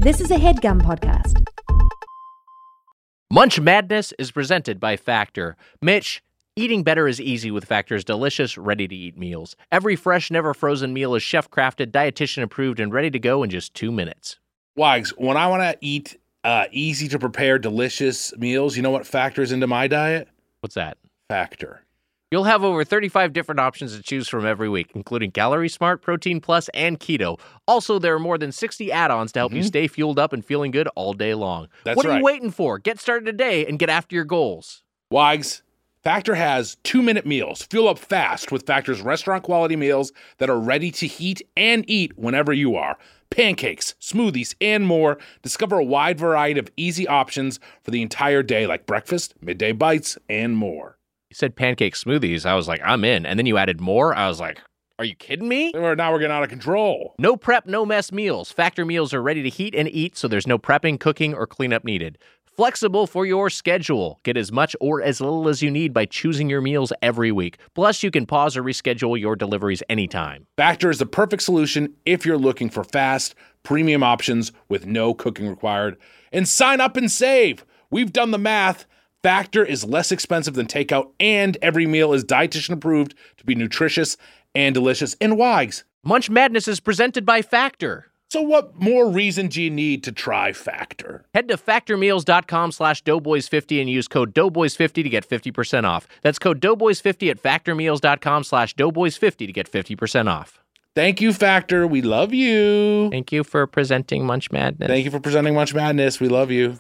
This is a HeadGum podcast. Munch Madness is presented by Factor. Mitch, eating better is easy with Factor's delicious, ready-to-eat meals. Every fresh, never-frozen meal is chef-crafted, dietitian-approved, and ready to go in just 2 minutes. Wags, when I want to eat easy-to-prepare, delicious meals, you know what factors into my diet? What's that? Factor. You'll have over 35 different options to choose from every week, including Calorie Smart, Protein Plus, and Keto. Also, there are more than 60 add-ons to help you stay fueled up and feeling good all day long. What are you waiting for? Get started today and get after your goals. Wags, Factor has 2-minute meals. Fuel up fast with Factor's restaurant-quality meals that are ready to heat and eat whenever you are. Pancakes, smoothies, and more. Discover a wide variety of easy options for the entire day, like breakfast, midday bites, and more. You said pancake smoothies. I was like, I'm in. And then you added more. I was like, are you kidding me? Now we're getting out of control. No prep, no mess meals. Factor meals are ready to heat and eat, so there's no prepping, cooking, or cleanup needed. Flexible for your schedule. Get as much or as little as you need by choosing your meals every week. Plus, you can pause or reschedule your deliveries anytime. Factor is the perfect solution if you're looking for fast, premium options with no cooking required. And sign up and save. We've done the math. Factor is less expensive than takeout, and every meal is dietitian approved to be nutritious and delicious. And Wags, Munch Madness is presented by Factor. So what more reason do you need to try Factor? Head to factormeals.com/doughboys50 and use code doughboys50 to get 50% off. That's code doughboys50 at factormeals.com/doughboys50 to get 50% off. Thank you, Factor. We love you. Thank you for presenting Munch Madness. Thank you for presenting Munch Madness. We love you.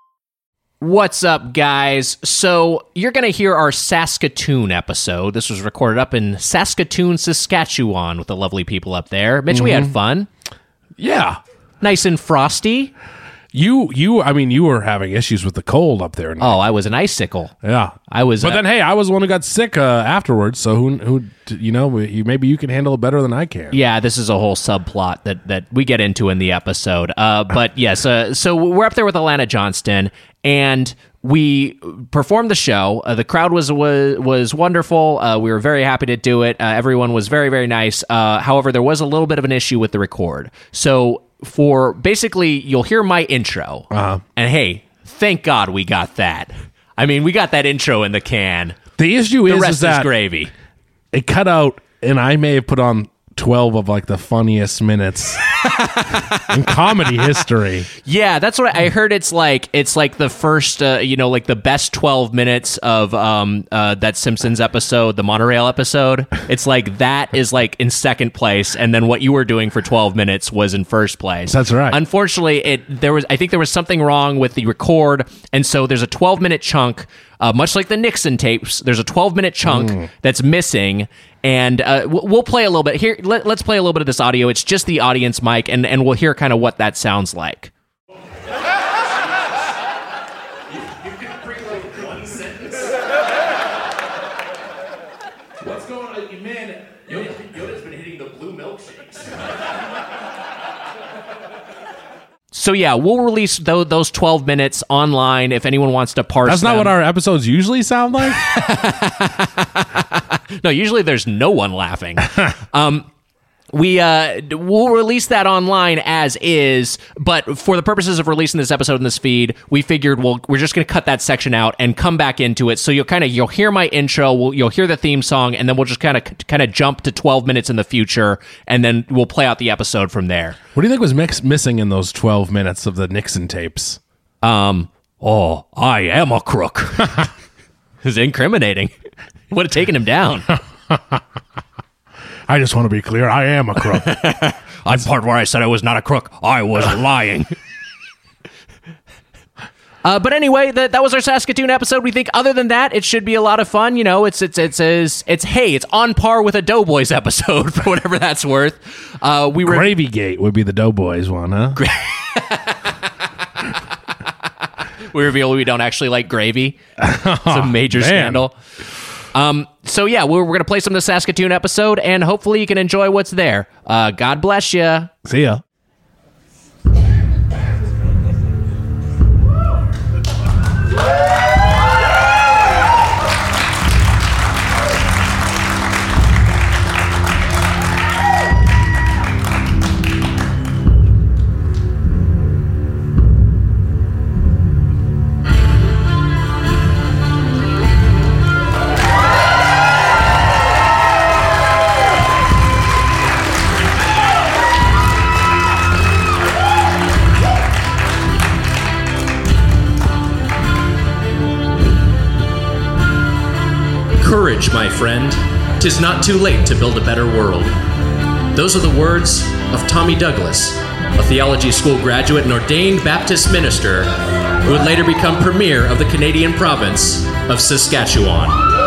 What's up, guys? So you're going to hear our Saskatoon episode. This was recorded up in Saskatoon, Saskatchewan with the lovely people up there. Mitch, we had fun. Yeah. Nice and frosty. You were having issues with the cold up there. Oh, I was an icicle. Yeah. I was. But then, hey, I was the one who got sick afterwards, so who maybe you can handle it better than I can. Yeah, this is a whole subplot that we get into in the episode. But yes, so we're up there with Alana Johnston, and we performed the show. The crowd was wonderful. We were very happy to do it. Everyone was very, very nice. However, there was a little bit of an issue with the record. So for basically, you'll hear my intro. And hey, thank God we got that. I mean, we got that intro in the can. The issue the rest is that gravy. It cut out, and I may have put on 12 of like the funniest minutes in comedy history. Yeah, that's what I heard. It's like the first, like the best 12 minutes of that Simpsons episode, the monorail episode. It's like that is like in second place, and then what you were doing for 12 minutes was in first place. That's right. Unfortunately, I think there was something wrong with the record, and so there's a 12-minute chunk. Much like the Nixon tapes, there's a 12-minute chunk that's missing, and we'll play a little bit. Here, let's play a little bit of this audio. It's just the audience mic, and we'll hear kind of what that sounds like. You can bring like one sentence. What's going on? Man, Yoda's been hitting the blue milkshakes. So yeah, we'll release those 12 minutes online if anyone wants to parse. That's not what our episodes usually sound like. No, usually there's no one laughing. We'll release that online as is, but for the purposes of releasing this episode in this feed, we figured we're just going to cut that section out and come back into it. So you'll hear my intro, you'll hear the theme song, and then we'll just kind of jump to 12 minutes in the future, and then we'll play out the episode from there. What do you think was missing in those 12 minutes of the Nixon tapes? I am a crook. It's incriminating. Would have taken him down. I just want to be clear. I am a crook. On part where I said I was not a crook, I was lying. But anyway, that was our Saskatoon episode. We think other than that, it should be a lot of fun. You know, it's on par with a Doughboys episode for whatever that's worth. Gravygate would be the Doughboys one, huh? We reveal we don't actually like gravy. It's a major scandal. So yeah, we're going to play some of the Saskatoon episode, and hopefully you can enjoy what's there. God bless you. See ya. courage, my friend. 'Tis not too late to build a better world. Those are the words of Tommy Douglas, a theology school graduate and ordained Baptist minister who would later become premier of the Canadian province of Saskatchewan.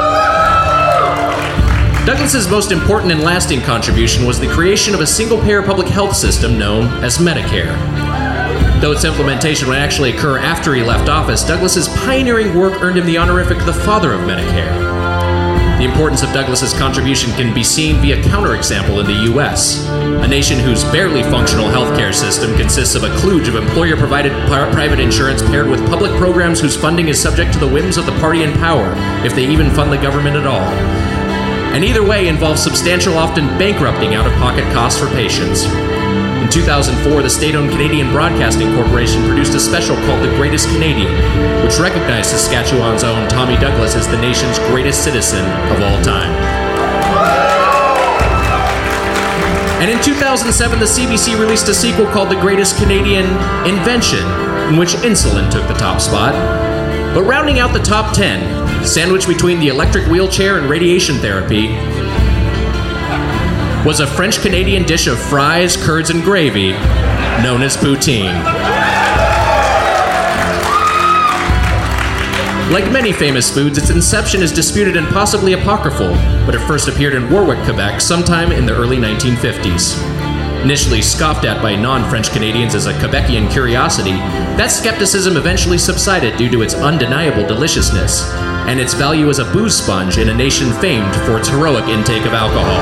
Douglas's most important and lasting contribution was the creation of a single-payer public health system known as Medicare. Though its implementation would actually occur after he left office, Douglas's pioneering work earned him the honorific the father of Medicare. The importance of Douglas's contribution can be seen via counterexample in the U.S., a nation whose barely functional healthcare system consists of a kludge of employer-provided private insurance paired with public programs whose funding is subject to the whims of the party in power, if they even fund the government at all. And either way involves substantial, often bankrupting out-of-pocket costs for patients. In 2004, the state-owned Canadian Broadcasting Corporation produced a special called The Greatest Canadian, which recognized Saskatchewan's own Tommy Douglas as the nation's greatest citizen of all time. And in 2007, the CBC released a sequel called The Greatest Canadian Invention, in which insulin took the top spot. But rounding out the top 10, sandwiched between the electric wheelchair and radiation therapy, was a French-Canadian dish of fries, curds, and gravy known as poutine. Like many famous foods, its inception is disputed and possibly apocryphal, but it first appeared in Warwick, Quebec, sometime in the early 1950s. Initially scoffed at by non-French Canadians as a Quebecian curiosity, that skepticism eventually subsided due to its undeniable deliciousness and its value as a booze sponge in a nation famed for its heroic intake of alcohol.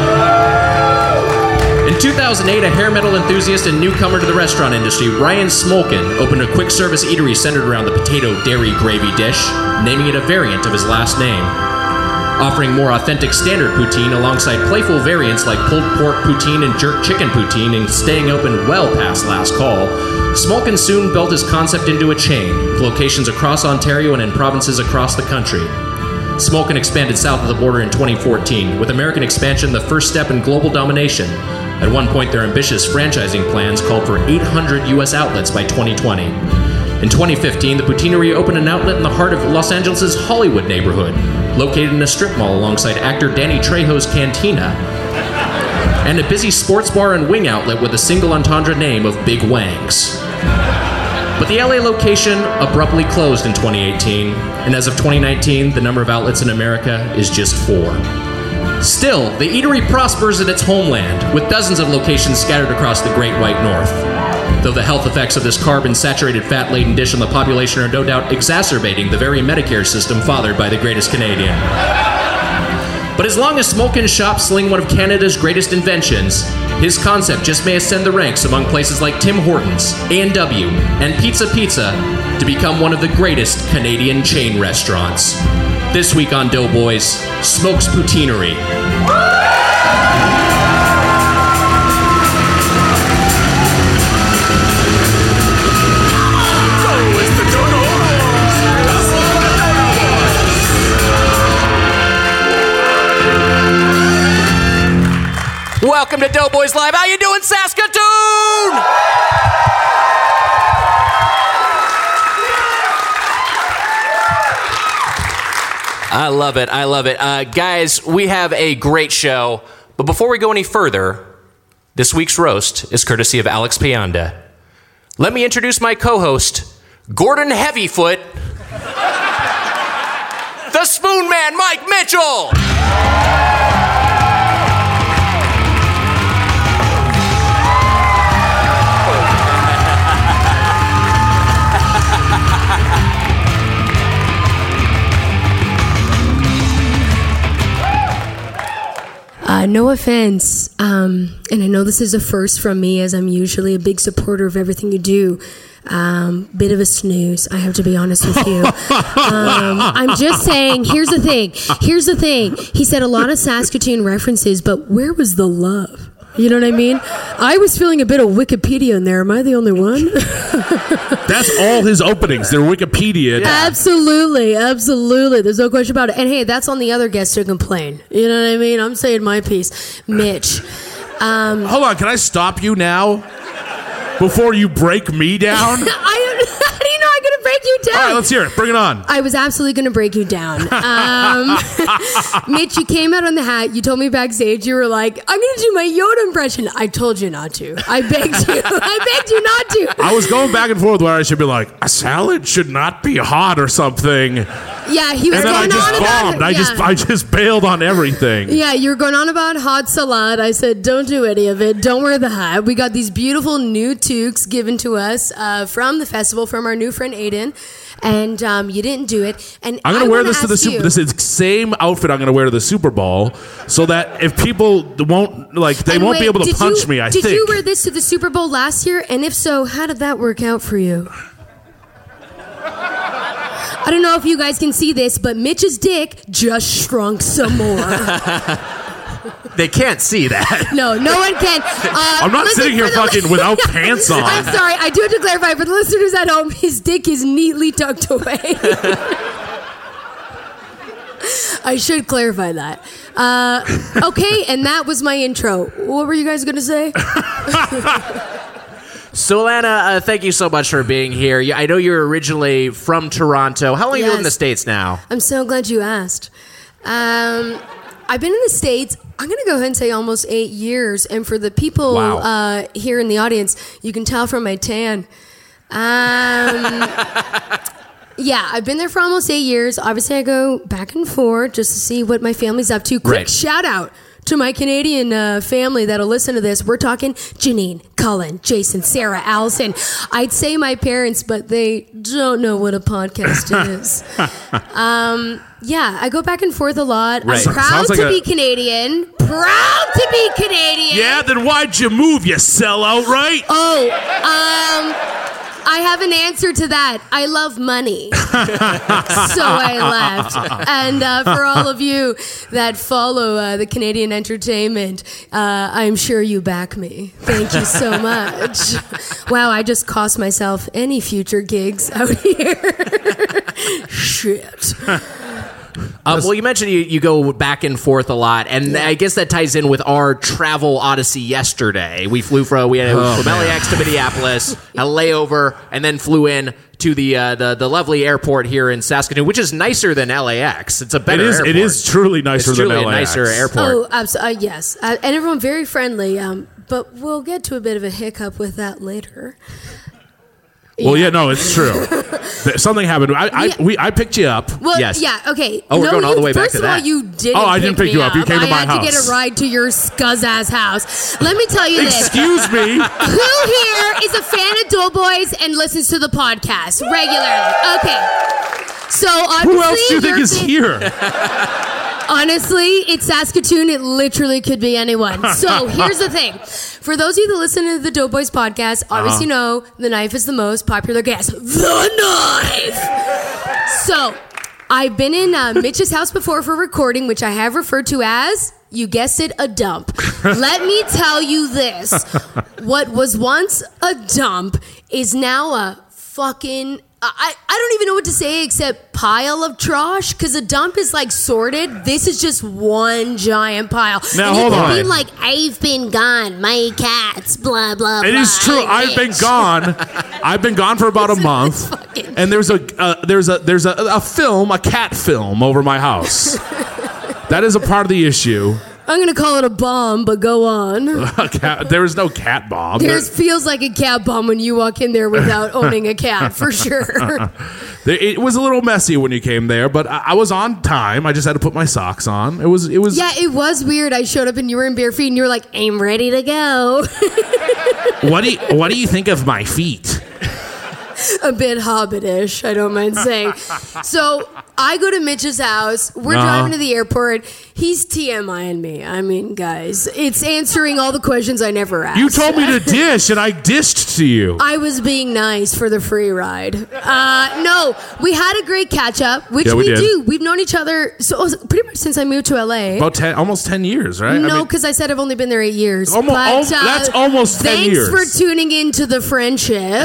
In 2008, a hair metal enthusiast and newcomer to the restaurant industry, Ryan Smolkin, opened a quick-service eatery centered around the potato dairy gravy dish, naming it a variant of his last name. Offering more authentic standard poutine alongside playful variants like pulled pork poutine and jerk chicken poutine and staying open well past last call, Smolkin soon built his concept into a chain, with locations across Ontario and in provinces across the country. Smolkin expanded south of the border in 2014, with American expansion the first step in global domination. At one point, their ambitious franchising plans called for 800 U.S. outlets by 2020. In 2015, the Poutineery opened an outlet in the heart of Los Angeles' Hollywood neighborhood, located in a strip mall alongside actor Danny Trejo's Cantina, and a busy sports bar and wing outlet with a single entendre name of Big Wangs. But the LA location abruptly closed in 2018, and as of 2019, the number of outlets in America is just 4. Still, the eatery prospers in its homeland, with dozens of locations scattered across the Great White North. Though the health effects of this carbon-saturated, fat-laden dish on the population are no doubt exacerbating the very Medicare system fathered by the Greatest Canadian. But as long as Smolkin's shops sling one of Canada's greatest inventions, his concept just may ascend the ranks among places like Tim Hortons, A&W, and Pizza Pizza to become one of the greatest Canadian chain restaurants. This week on Doughboys, Smokes Poutineery. Welcome to Doughboys Live. How you doing, Saskatoon? I love it. I love it. Guys, we have a great show. But before we go any further, this week's roast is courtesy of Alex Pianda. Let me introduce my co-host, Gordon Heavyfoot, the Spoon Man, Mike Mitchell. No offense, and I know this is a first from me, as I'm usually a big supporter of everything you do. Bit of a snooze, I have to be honest with you. I'm just saying, here's the thing. He said a lot of Saskatoon references, but where was the love? You know what I mean? I was feeling a bit of Wikipedia in there. Am I the only one? That's all his openings. They're Wikipedia. Yeah. Absolutely. There's no question about it. And hey, that's on the other guests to complain. You know what I mean? I'm saying my piece. Mitch. Hold on. Can I stop you now? Before you break me down? How do you know I could have break you down. All right, let's hear it. Bring it on. I was absolutely going to break you down. Mitch, you came out on the hat. You told me backstage, you were like, I'm going to do my Yoda impression. I told you not to. I begged you. I begged you not to. I was going back and forth where I should be like, a salad should not be hot or something. Yeah, he was And then I going just on about bombed. I just bailed on everything. Yeah, you were going on about hot salad. I said, don't do any of it. Don't wear the hat. We got these beautiful new toques given to us from the festival from our new friend Aiden. And you didn't do it. And I'm going to wear this to the Super. This is the same outfit I'm going to wear to the Super Bowl, so that if people won't won't be able to punch me. Did you wear this to the Super Bowl last year? And if so, how did that work out for you? I don't know if you guys can see this, but Mitch's dick just shrunk some more. They can't see that. No one can. I'm not sitting here fucking without pants on. I'm sorry. I do have to clarify for the listeners at home, his dick is neatly tucked away. I should clarify that. Okay, and that was my intro. What were you guys going to say? So, Alana, thank you so much for being here. I know you're originally from Toronto. How long have you been in the States now? I'm so glad you asked. I've been in the States, I'm going to go ahead and say almost 8 years. And for the people here in the audience, you can tell from my tan. Yeah, I've been there for almost 8 years. Obviously, I go back and forth just to see what my family's up to. Quick shout out to my Canadian family that'll listen to this. We're talking Janine, Colin, Jason, Sarah, Allison. I'd say my parents, but they don't know what a podcast is. Yeah, I go back and forth a lot. Right. I'm proud to be Canadian. Proud to be Canadian. Yeah, then why'd you move, you sellout, right? I have an answer to that. I love money. So I left. And for all of you that follow the Canadian entertainment, I'm sure you back me. Thank you so much. Wow, I just cost myself any future gigs out here. Shit. Well, you mentioned you go back and forth a lot, and I guess that ties in with our travel odyssey yesterday. We flew from LAX to Minneapolis, a layover, and then flew in to the lovely airport here in Saskatoon, which is nicer than LAX. It's a better airport. It is truly nicer than LAX. It's truly a nicer airport. Oh, absolutely. Yes. And everyone very friendly, but we'll get to a bit of a hiccup with that later. Well, yeah, no, it's true. Something happened. I picked you up. Well, Yes. yeah, okay. Oh, we're going all the way back to First of all, that. you didn't. Oh, I didn't pick you up. You came to my I had to get house. a ride to your scuzz-ass house. Let me tell you this. Excuse me. Who here is a fan of Doughboys and listens to the podcast regularly? Okay. So obviously, Who else do you think is here? honestly, it's Saskatoon. It literally could be anyone. So here's the thing. For those of you that listen to the Doughboys podcast, obviously know the knife is the most popular guest. The knife! So I've been in Mitch's house before for recording, which I have referred to as, you guessed it, a dump. Let me tell you this. What was once a dump is now a fucking... I don't even know what to say except pile of trash, because a dump is like sorted. This is just one giant pile. Now, and hold you can on. be like, I've been gone, my cats, blah, blah, blah. It is true. I've been gone. I've been gone for about a month, and there's a film, a cat film, over my house. That is a part of the issue. I'm going to call it a bomb, but go on. There is no cat bomb. There feels like a cat bomb when you walk in there without owning a cat, for sure. It was a little messy when you came there, but I was on time. I just had to put my socks on. It was. Yeah, it was weird. I showed up and you were in bare feet and you were like, I'm ready to go. What do you think of my feet? A bit hobbitish, I don't mind saying. So I go to Mitch's house. We're driving to the airport. He's TMIing me. I mean, guys, it's answering all the questions I never asked. You told me to dish, and I dished to you. I was being nice for the free ride. No, we had a great catch up, which Yeah, we did. do. We've known each other pretty much since I moved to LA. About almost 10 years, right? No, because I said I've only been there 8 years. Almost, that's almost 10 years. Thanks for tuning into the friendship.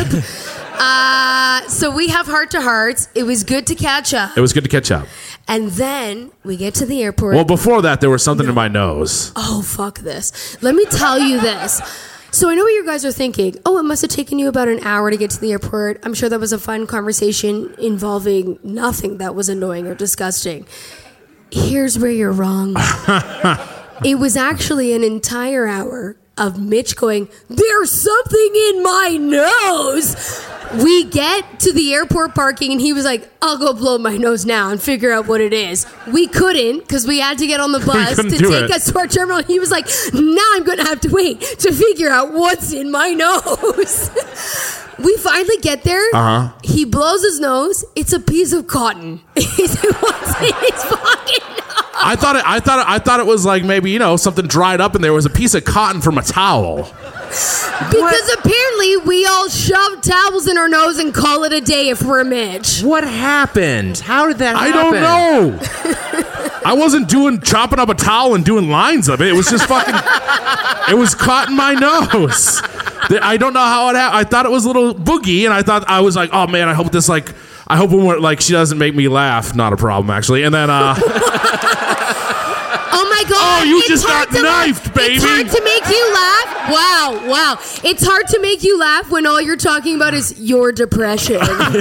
So we have heart to hearts. It was good to catch up. It was good to catch up. And then we get to the airport. Well, before that, there was something in my nose. Oh, fuck this. Let me tell you this. So I know what you guys are thinking. Oh, it must have taken you about an hour to get to the airport. I'm sure that was a fun conversation involving nothing that was annoying or disgusting. Here's where you're wrong. It was actually an entire hour of Mitch going, there's something in my nose. We get to the airport parking and he was like, I'll go blow my nose now and figure out what it is. We couldn't because we had to get on the bus to take us to our terminal. He was like, now I'm going to have to wait to figure out what's in my nose. We finally get there. He blows his nose. It's a piece of cotton. He said, what's in his fucking nose? I thought it was like maybe, something dried up and there was a piece of cotton from a towel. Because apparently we all shove towels in our nose and call it a day if we're Mitch. What happened? How did that happen? I don't know. I wasn't chopping up a towel and doing lines of it. It was just fucking, it was caught in my nose. I don't know how it happened. I thought it was a little boogie and I was like, oh man, I hope when we're she doesn't make me laugh. Not a problem actually. And then, oh my God. Oh, you just got knifed, baby. It's hard to make you laugh. Wow. It's hard to make you laugh when all you're talking about is your depression.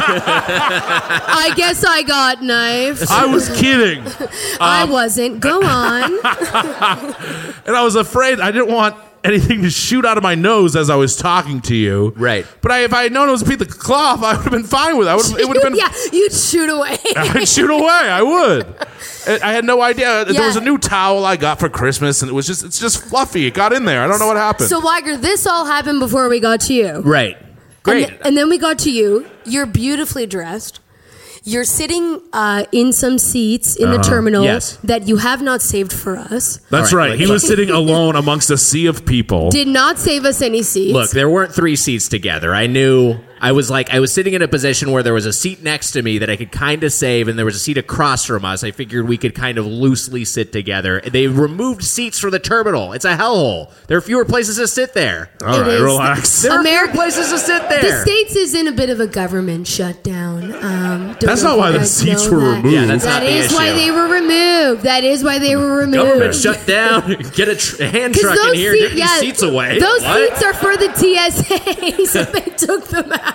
I guess I got knifed. I was kidding. I wasn't. Go on. And I was afraid. I didn't want anything to shoot out of my nose as I was talking to you. Right. But if I had known it was a piece of cloth, I would have been fine with it. It would have been. Yeah, you'd shoot away. I'd shoot away. I would. I had no idea. There was a new towel I got for Christmas, and it's just fluffy. It got in there. I don't know what happened. So, Weiger, this all happened before we got to you. Right. Great. And then we got to you. You're beautifully dressed. You're sitting in some seats in the terminal that you have not saved for us. That's right. He was sitting alone amongst a sea of people. Did not save us any seats. Look, there weren't 3 seats together. I was sitting in a position where there was a seat next to me that I could kind of save, and there was a seat across from us. I figured we could kind of loosely sit together. They removed seats for the terminal. It's a hellhole. There are fewer places to sit there. All right, relax. There are fewer places to sit there. The States is in a bit of a government shutdown. That's not why the seats were removed. Yeah, that is why they were removed. That is why they were removed. Government shut down. Get a hand truck in here. Get these seats away. Those seats are for the TSA, so they took them out.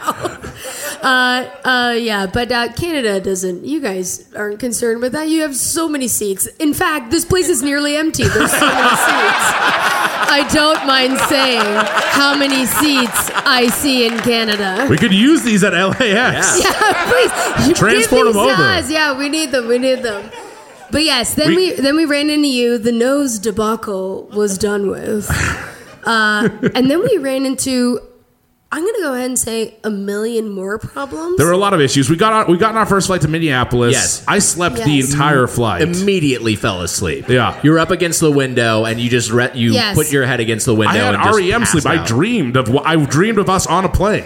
But Canada doesn't. You guys aren't concerned with that. You have so many seats. In fact, this place is nearly empty. There's so many seats. I don't mind saying how many seats I see in Canada. We could use these at LAX. Yeah, please. Transport them over. Yeah, we need them. But yes, then we ran into you. The nose debacle was done with. And then we ran into, I'm going to go ahead and say, a million more problems. There were a lot of issues. We got on our first flight to Minneapolis. Yes. I slept the entire flight. Immediately fell asleep. Yeah. You were up against the window and you just put your head against the window. I had and just REM sleep. out. I dreamed of us on a plane.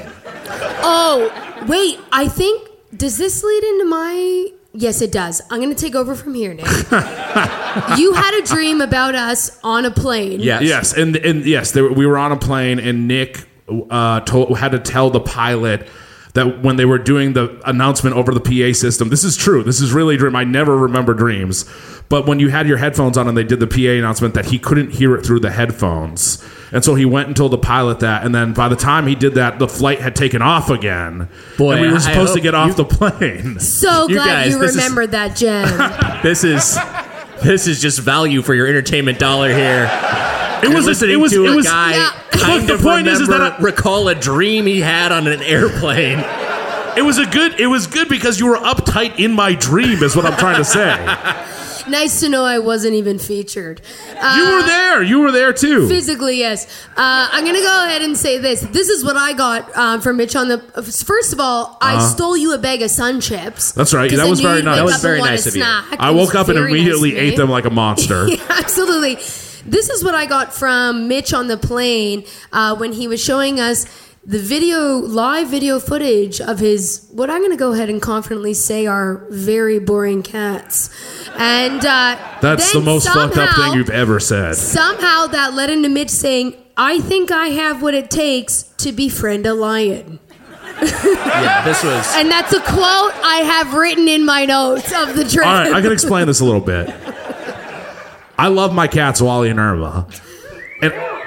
Oh, wait. I think, does this lead into my... Yes, it does. I'm going to take over from here, Nick. You had a dream about us on a plane. Yes. And yes, we were on a plane and Nick had to tell the pilot that when they were doing the announcement over the PA system, this is true. This is really a dream. I never remember dreams. But when you had your headphones on and they did the PA announcement, that he couldn't hear it through the headphones. And so he went and told the pilot that. And then by the time he did that, the flight had taken off again. Boy, and we were supposed to get off the plane. So glad you remembered that, Jen. This is just value for your entertainment dollar here. It was listening to a guy kind of recall a dream he had on an airplane. It was good because you were uptight in my dream, is what I'm trying to say. Nice to know I wasn't even featured. You were there too. Physically, yes. I'm going to go ahead and say this. This is what I got from Mitch on the... First of all, I stole you a bag of Sun Chips. That's right. That was very nice. That was very nice of you. I woke up and immediately ate them like a monster. Yeah, absolutely. This is what I got from Mitch on the plane when he was showing us the live video footage of his, what I'm going to go ahead and confidently say are very boring cats. And that's the most fucked up thing you've ever said. Somehow that led into Mitch saying, I think I have what it takes to befriend a lion. Yeah, this was... And that's a quote I have written in my notes of the trip. All right, I can explain this a little bit. I love my cats, Wally and Irma.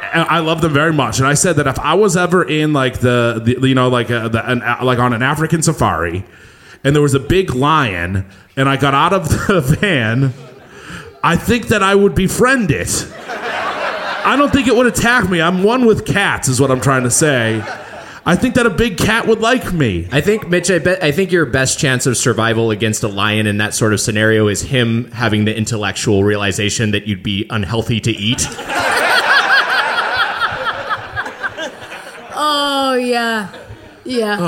I love them very much. And I said that if I was ever in like like on an African safari, and there was a big lion, and I got out of the van, I think that I would befriend it. I don't think it would attack me. I'm one with cats, is what I'm trying to say. I think that a big cat would like me. I think, Mitch, I think your best chance of survival against a lion in that sort of scenario is him having the intellectual realization that you'd be unhealthy to eat. Oh, yeah. Yeah.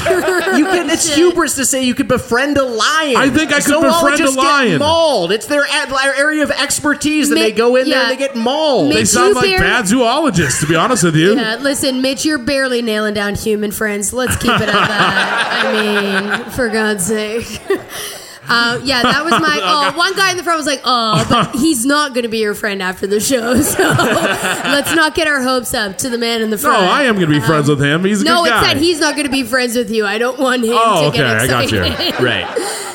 It's hubris to say you could befriend a lion. I think I could befriend a lion. Get mauled. It's their area of expertise, and they go in there and they get mauled. They sound like bad zoologists, to be honest with you. Yeah, listen, Mitch, you're barely nailing down human friends. Let's keep it at that. I mean, for God's sake. That was my. One guy in the front was like, but he's not going to be your friend after the show. So let's not get our hopes up to the man in the front. No, I am going to be friends with him. He's a good guy. No, it's that he's not going to be friends with you. I don't want him to get excited. I got you. Right.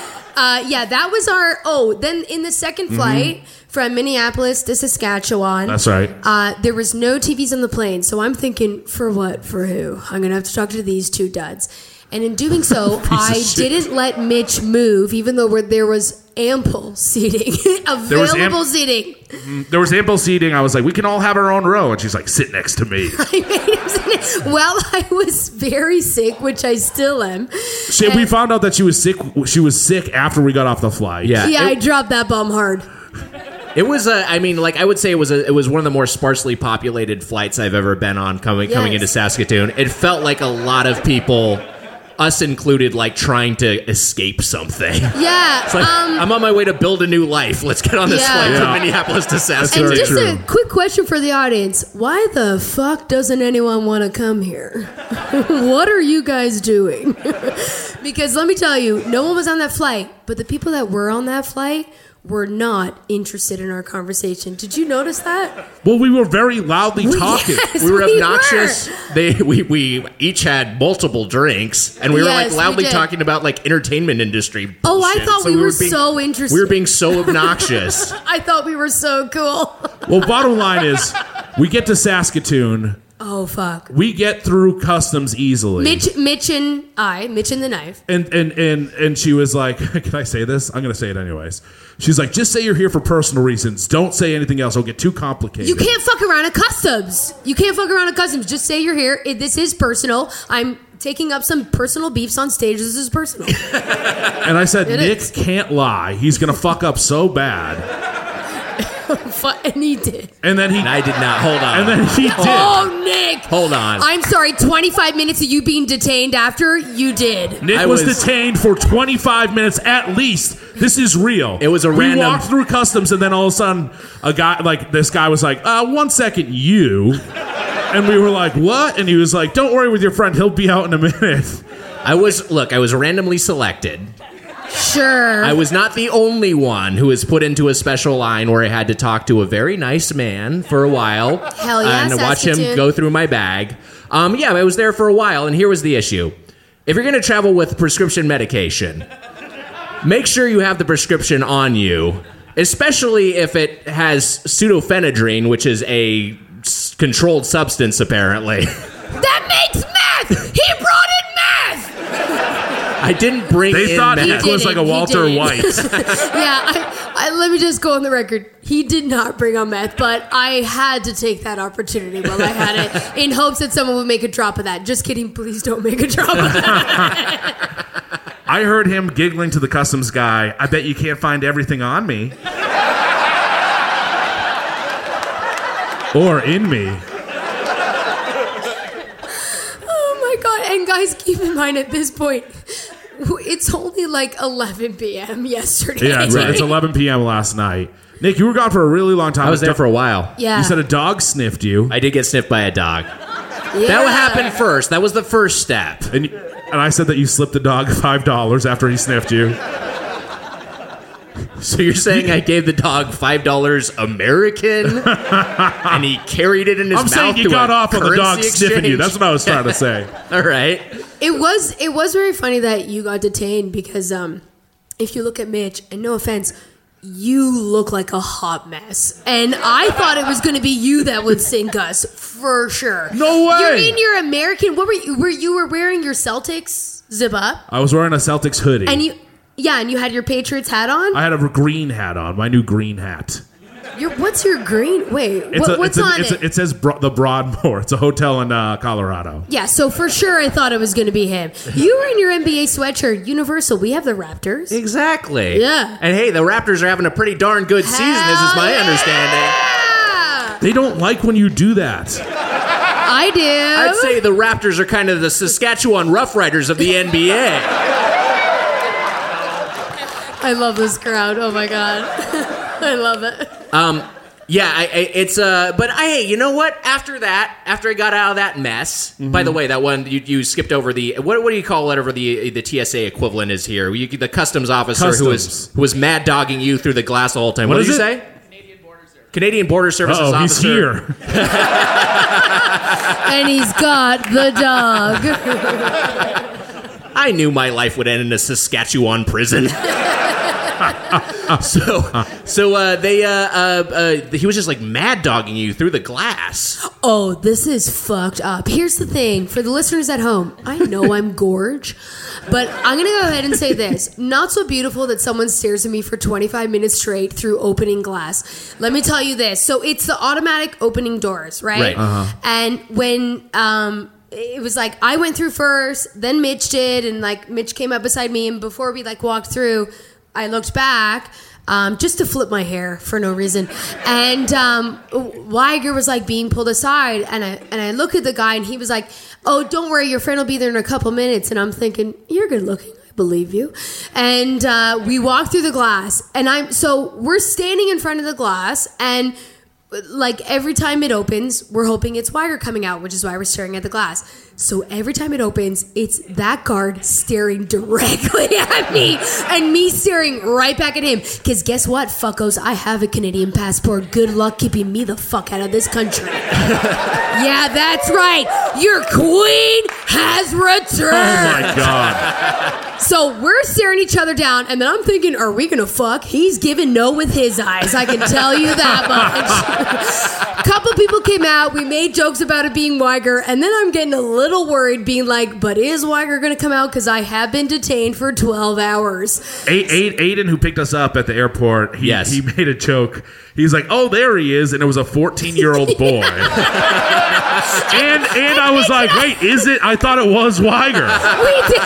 That was our. Then in the second flight from Minneapolis to Saskatchewan. That's right. There was no TVs on the plane, so I'm thinking, for what? For who? I'm going to have to talk to these two duds. And in doing so, I didn't let Mitch move, even though there was ample seating, available seating. There was ample seating. I was like, we can all have our own row. And she's like, sit next to me. I made him sit. Well, I was very sick, which I still am. We found out that she was sick. She was sick after we got off the flight. Yeah, I dropped that bomb hard. It was I would say it was one of the more sparsely populated flights I've ever been on coming into Saskatoon. It felt like a lot of people, us included, like trying to escape something. Yeah. It's like, I'm on my way to build a new life. Let's get on this flight from Minneapolis to Saskatoon. And just a quick question for the audience. Why the fuck doesn't anyone want to come here? What are you guys doing? Because let me tell you, no one was on that flight, but the people that were on that flight were not interested in our conversation. Did you notice that? Well, we were very loudly talking. Yes, we were obnoxious. We each had multiple drinks, and we were like loudly talking about like entertainment industry bullshit. Oh, I thought we were so interested. We were being so obnoxious. I thought we were so cool. Well, bottom line is, we get to Saskatoon. Oh, fuck. We get through customs easily. Mitch and the knife. And she was like, can I say this? I'm going to say it anyways. She's like, just say you're here for personal reasons. Don't say anything else. It'll get too complicated. You can't fuck around at customs. Just say you're here. This is personal. I'm taking up some personal beefs on stage. This is personal. And I said, Nick can't lie. He's going to fuck up so bad. And he did. And I did not. Hold on. And then he did. Oh, Nick. Hold on. I'm sorry. 25 minutes of you being detained after? You did. Nick was detained for 25 minutes at least. This is real. It was We walked through customs, and then all of a sudden, this guy was like, 1 second, you. And we were like, what? And he was like, don't worry with your friend. He'll be out in a minute. I was randomly selected. Sure. I was not the only one who was put into a special line where I had to talk to a very nice man for a while. Hell yeah, and watch him go through my bag. I was there for a while, and here was the issue. If you're going to travel with prescription medication, make sure you have the prescription on you, especially if it has pseudoephedrine, which is a controlled substance, apparently. That makes meth! He brought in meth! I didn't bring They in thought meth. Nick was like a Walter White. Let me just go on the record. He did not bring on meth, but I had to take that opportunity while I had it in hopes that someone would make a drop of that. Just kidding. Please don't make a drop of that. I heard him giggling to the customs guy. I bet you can't find everything on me. Or in me. Oh my God. And guys, keep in mind at this point, it's only like 11 p.m. yesterday. Yeah, it's 11 p.m. last night. Nick, you were gone for a really long time. I was there for a while. Yeah. You said a dog sniffed you. I did get sniffed by a dog. Yeah. That happened first. That was the first step. And I said that you slipped the dog $5 after he sniffed you. So you're saying I gave the dog $5 American, and he carried it in his mouth? I'm saying you got off on the dog sniffing you. That's what I was trying to say. All right. It was very funny that you got detained because if you look at Mitch, and no offense, you look like a hot mess. And I thought it was going to be you that would sink us, for sure. No way! You're in your American, what were you were wearing your Celtics zip up? I was wearing a Celtics hoodie. And you had your Patriots hat on? I had a green hat on, my new green hat. What's your green? Wait, what's on it? It says the Broadmoor. It's a hotel in Colorado. Yeah, so for sure I thought it was going to be him. You were in your NBA sweatshirt. Universal, we have the Raptors. Exactly. Yeah. And hey, the Raptors are having a pretty darn good season, this is my understanding. They don't like when you do that. I do. I'd say the Raptors are kind of the Saskatchewan Roughriders of the NBA. I love this crowd. Oh my God. I love it. Hey, you know what? After I got out of that mess, by the way, that one, you skipped over the, what do you call whatever the TSA equivalent is here? The customs officer who was mad dogging you through the glass the whole time. What did you say? Canadian Border Services Uh-oh, officer. he's here. And he's got the dog. I knew my life would end in a Saskatchewan prison. He was just like mad dogging you through the glass. Oh, this is fucked up. Here's the thing. For the listeners at home, I know I'm gorge, but I'm going to go ahead and say this. Not so beautiful that someone stares at me for 25 minutes straight through opening glass. Let me tell you this. So it's the automatic opening doors, right? Right. Uh-huh. And when... it was like I went through first, then Mitch did, and like Mitch came up beside me, and before we like walked through, I looked back just to flip my hair for no reason, and Weiger was like being pulled aside, and I look at the guy, and he was like, "Oh, don't worry, your friend will be there in a couple minutes," and I'm thinking, "You're good looking. I believe you." And we walked through the glass, and we're standing in front of the glass, and like every time it opens, we're hoping it's Weiger coming out, which is why we're staring at the glass. So every time it opens, it's that guard staring directly at me and me staring right back at him. Because guess what, fuckos? I have a Canadian passport. Good luck keeping me the fuck out of this country. Yeah, that's right. Your queen has returned. Oh my God. So we're staring each other down, and then I'm thinking, are we gonna fuck? He's giving no with his eyes. I can tell you that much. A couple people came out. We made jokes about it being Weiger, and then I'm getting a little worried, being like, but is Weiger gonna come out? Because I have been detained for 12 hours. Aiden, who picked us up at the airport, he made a joke. He's like, "Oh, there he is," and it was a 14-year-old boy. and I was like, "Wait, is it? I thought it was Weiger." We did.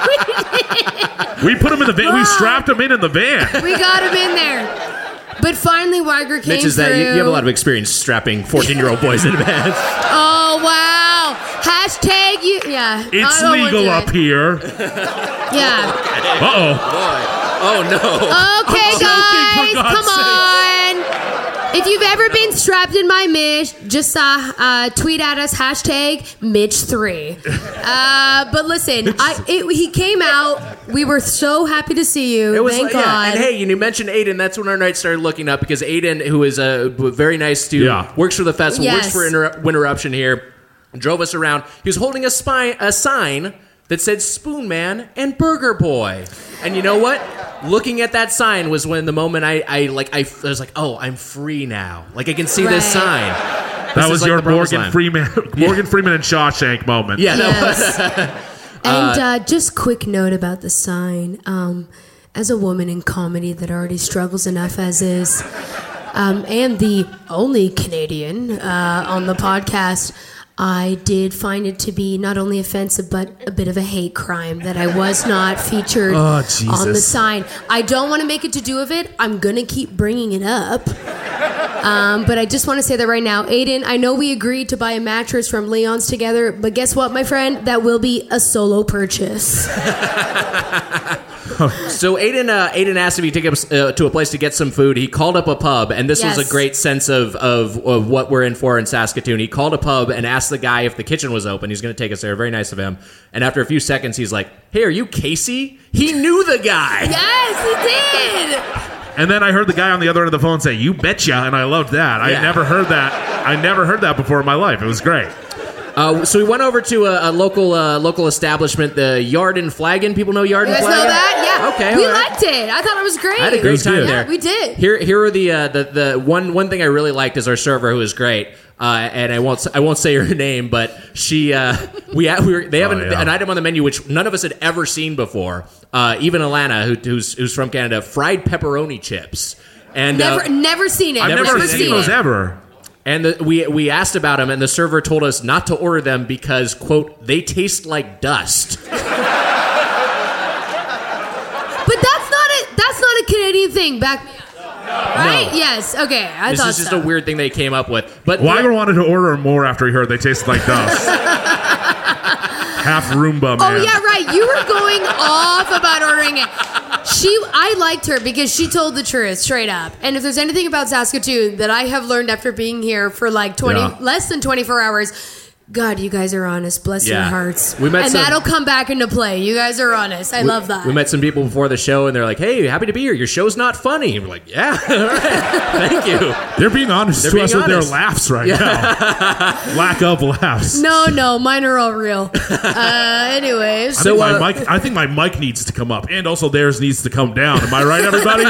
We put him in the van. We strapped him in the van. We got him in there. But finally, Weiger came Mitch, is through. that you have a lot of experience strapping 14-year-old boys in vans. Oh, wow. Hashtag you. Yeah. It's legal up here. Yeah. Uh-oh. Oh, no. Okay, guys, God's come on. If you've ever been strapped in by Mitch, just tweet at us, hashtag Mitch3. But listen, he came out. We were so happy to see you. Thank God. And hey, you mentioned Aiden. That's when our night started looking up, because Aiden, who is a very nice student, works for the festival, works for Winterruption here, drove us around. He was holding a sign that said Spoon Man and Burger Boy. And you know what? Looking at that sign was when the moment I was like, oh, I'm free now. Like, I can see this sign. That was your Morgan Freeman and Shawshank moment. Yeah. Yes. And just quick note about the sign. As a woman in comedy that already struggles enough as is, and the only Canadian on the podcast, I did find it to be not only offensive, but a bit of a hate crime that I was not featured on the sign. I don't want to make a to-do of it. I'm going to keep bringing it up. But I just want to say that right now, Aiden, I know we agreed to buy a mattress from Leon's together, but guess what, my friend? That will be a solo purchase. So Aiden asked if he could take us to a place to get some food. He called up a pub, and this was a great sense of what we're in for in Saskatoon. He called a pub and asked the guy if the kitchen was open. He's going to take us there. Very nice of him. And after a few seconds, he's like, "Hey, are you Casey?" He knew the guy. Yes, he did. And then I heard the guy on the other end of the phone say, "You betcha," and I loved that. I never heard that. I never heard that before in my life. It was great. So we went over to a local establishment, the Yard and Flagon. People know Yard You and guys Flagon? know that? Yeah. Okay, We all right. liked it. I thought it was great. I had a great time good. there. Yeah, we did. Here are the one thing I really liked is our server, who is great. And I won't say her name, but she they have an item on the menu which none of us had ever seen before. Even Alana, who's from Canada, fried pepperoni chips. And Never seen it. I've never seen those ever. And we asked about them, and the server told us not to order them because, quote, they taste like dust. But that's not a Canadian thing. Back. Right? No. Yes. Okay. I This thought is just so. a weird thing they came up with. But Weiger wanted to order more after he heard they tasted like dust. Half Roomba, man. Oh yeah, right. You were going off about ordering it. I liked her because she told the truth straight up. And if there's anything about Saskatoon that I have learned after being here for like less than 24 hours, God, you guys are honest. Bless your Yeah. hearts. We met and some- that'll come back into play. You guys are honest. I love that. We met some people before the show, and they're like, "Hey, happy to be here. Your show's not funny." And we're like, "Yeah, all right. Thank you." They're being honest to being us with their honest. laughs right now. Lack of laughs. No, mine are all real. Anyways. I think my mic needs to come up, and also theirs needs to come down. Am I right, everybody?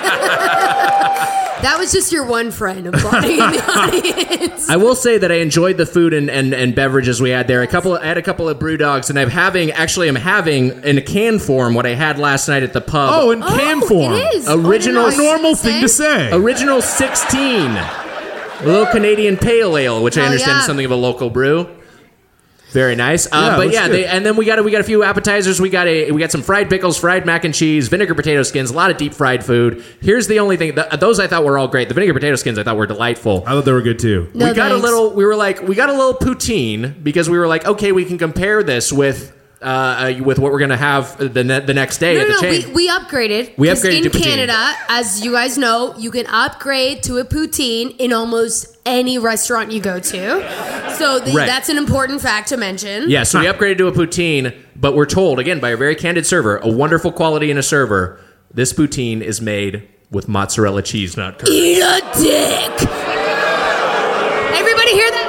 That was just your one friend applauding in the audience. I will say that I enjoyed the food and beverages we had there. I had a couple of brew dogs, and I'm having in a can form what I had last night at the pub. Oh, in can form. It is. Original- I didn't know what Normal you thing to say. Original 16. A little Canadian pale ale, which I Oh, understand yeah. is something of a local brew. Very nice. it But looks yeah, good. and then we got a few appetizers. We got some fried pickles, fried mac and cheese, vinegar potato skins, a lot of deep fried food. Here's the only thing: those I thought were all great. The vinegar potato skins I thought were delightful. I thought they were good too. No, we got thanks. we got a little poutine because we were like, okay, we can compare this with what we're gonna have the next day at the chain. We upgraded. We 'Cause upgraded in to poutine. Canada, as you guys know, you can upgrade to a poutine in almost any restaurant you go to. So Right. that's an important fact to mention. Yeah, so we upgraded to a poutine, but we're told, again, by a very candid server, a wonderful quality in a server, this poutine is made with mozzarella cheese, not curd. Eat a dick. Everybody hear that?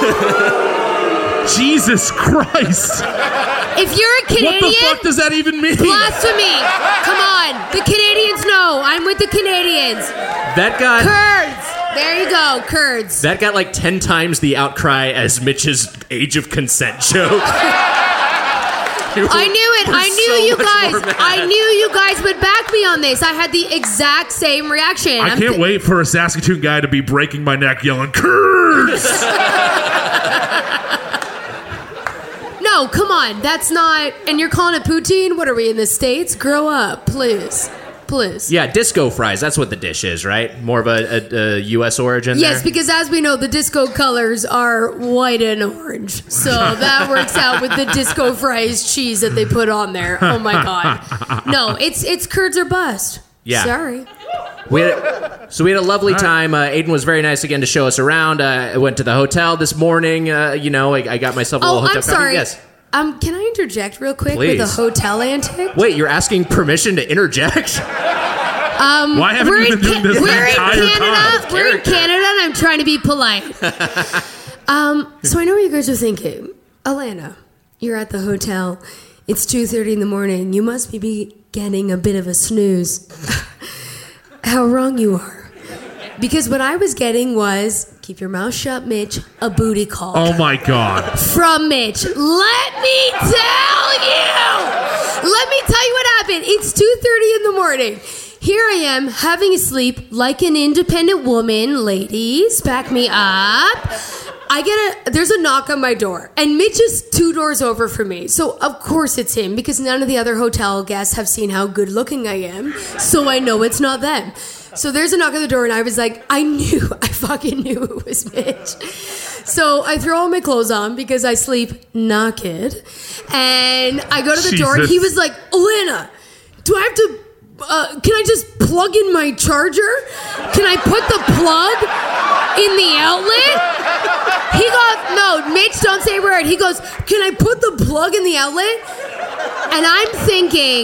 Jesus Christ! If you're a What Canadian, the fuck does that even mean? blasphemy. Come on. The Canadians know. I'm with the Canadians. That got Curds. There you go. Curds. that got like 10 times the outcry as Mitch's age of consent joke. I knew it. I knew you guys. I knew you guys would back me on this. I had the exact same reaction. I can't wait for a Saskatoon guy to be breaking my neck yelling, "Curds!" No, come on. That's not. And you're calling it poutine? What are we in the States? Grow up, please. Please. Yeah, disco fries. That's what the dish is, right? More of a U.S. origin Yes, there? because as we know, the disco colors are white and orange. So that works out with the disco fries cheese that they put on there. Oh my God. No, it's curds or bust. Yeah. Sorry. We had a lovely time. Aiden was very nice again to show us around. I went to the hotel this morning. I got myself a little Oh, hotel I'm sorry. Yes. Can I interject real quick Please. with a hotel antic? Wait, you're asking permission to interject? Why haven't you been doing this the we're in entire Canada. time? We're in Canada, and I'm trying to be polite. So I know what you guys are thinking. Alana, you're at the hotel. It's 2:30 in the morning. You must be getting a bit of a snooze. How wrong you are. Because what I was getting was, keep your mouth shut, Mitch, a booty call. Oh my God! From Mitch. Let me tell you what happened. It's 2:30 in the morning. Here I am having a sleep like an independent woman. Ladies, back me up. There's a knock on my door, and Mitch is 2 doors over from me. So of course it's him, because none of the other hotel guests have seen how good looking I am. So I know it's not them. So there's a knock on the door, and I was like, I fucking knew it was Mitch. So I throw all my clothes on because I sleep naked, and I go to the door, and he was like, Alana, do I have to, can I just plug in my charger? Can I put the plug in the outlet? He goes, no, Mitch, don't say a word. He goes, can I put the plug in the outlet? And I'm thinking,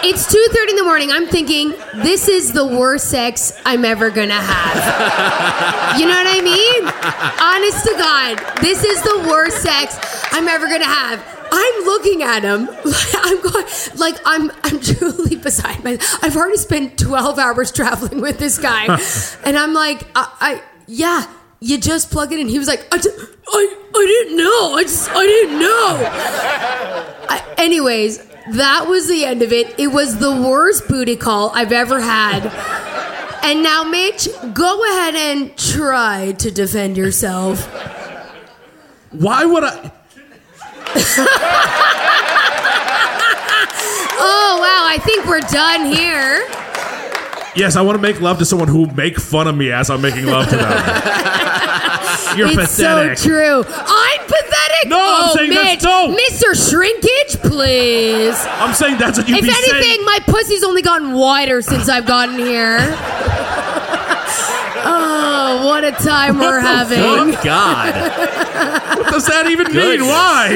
It's 2:30 in the morning. I'm thinking, this is the worst sex I'm ever gonna have. You know what I mean? Honest to God, this is the worst sex I'm ever gonna have. I'm looking at him, I'm truly beside myself. I've already spent 12 hours traveling with this guy, and I'm like, yeah, you just plug it in. He was like, I didn't know. I didn't know. Anyways, that was the end of it. It was the worst booty call I've ever had. And now, Mitch, go ahead and try to defend yourself. Why would I? Oh, wow, I think we're done here. Yes, I want to make love to someone who will make fun of me as I'm making love to them. You're it's pathetic. So true. I'm pathetic. No, I'm saying Mitch, that's dope. Mr. Shrinkage, please. I'm saying that's what you'd If be anything, saying. my pussy's only gotten wider since I've gotten here. Oh, what a time we're having. Oh, God. What does that even mean? Why?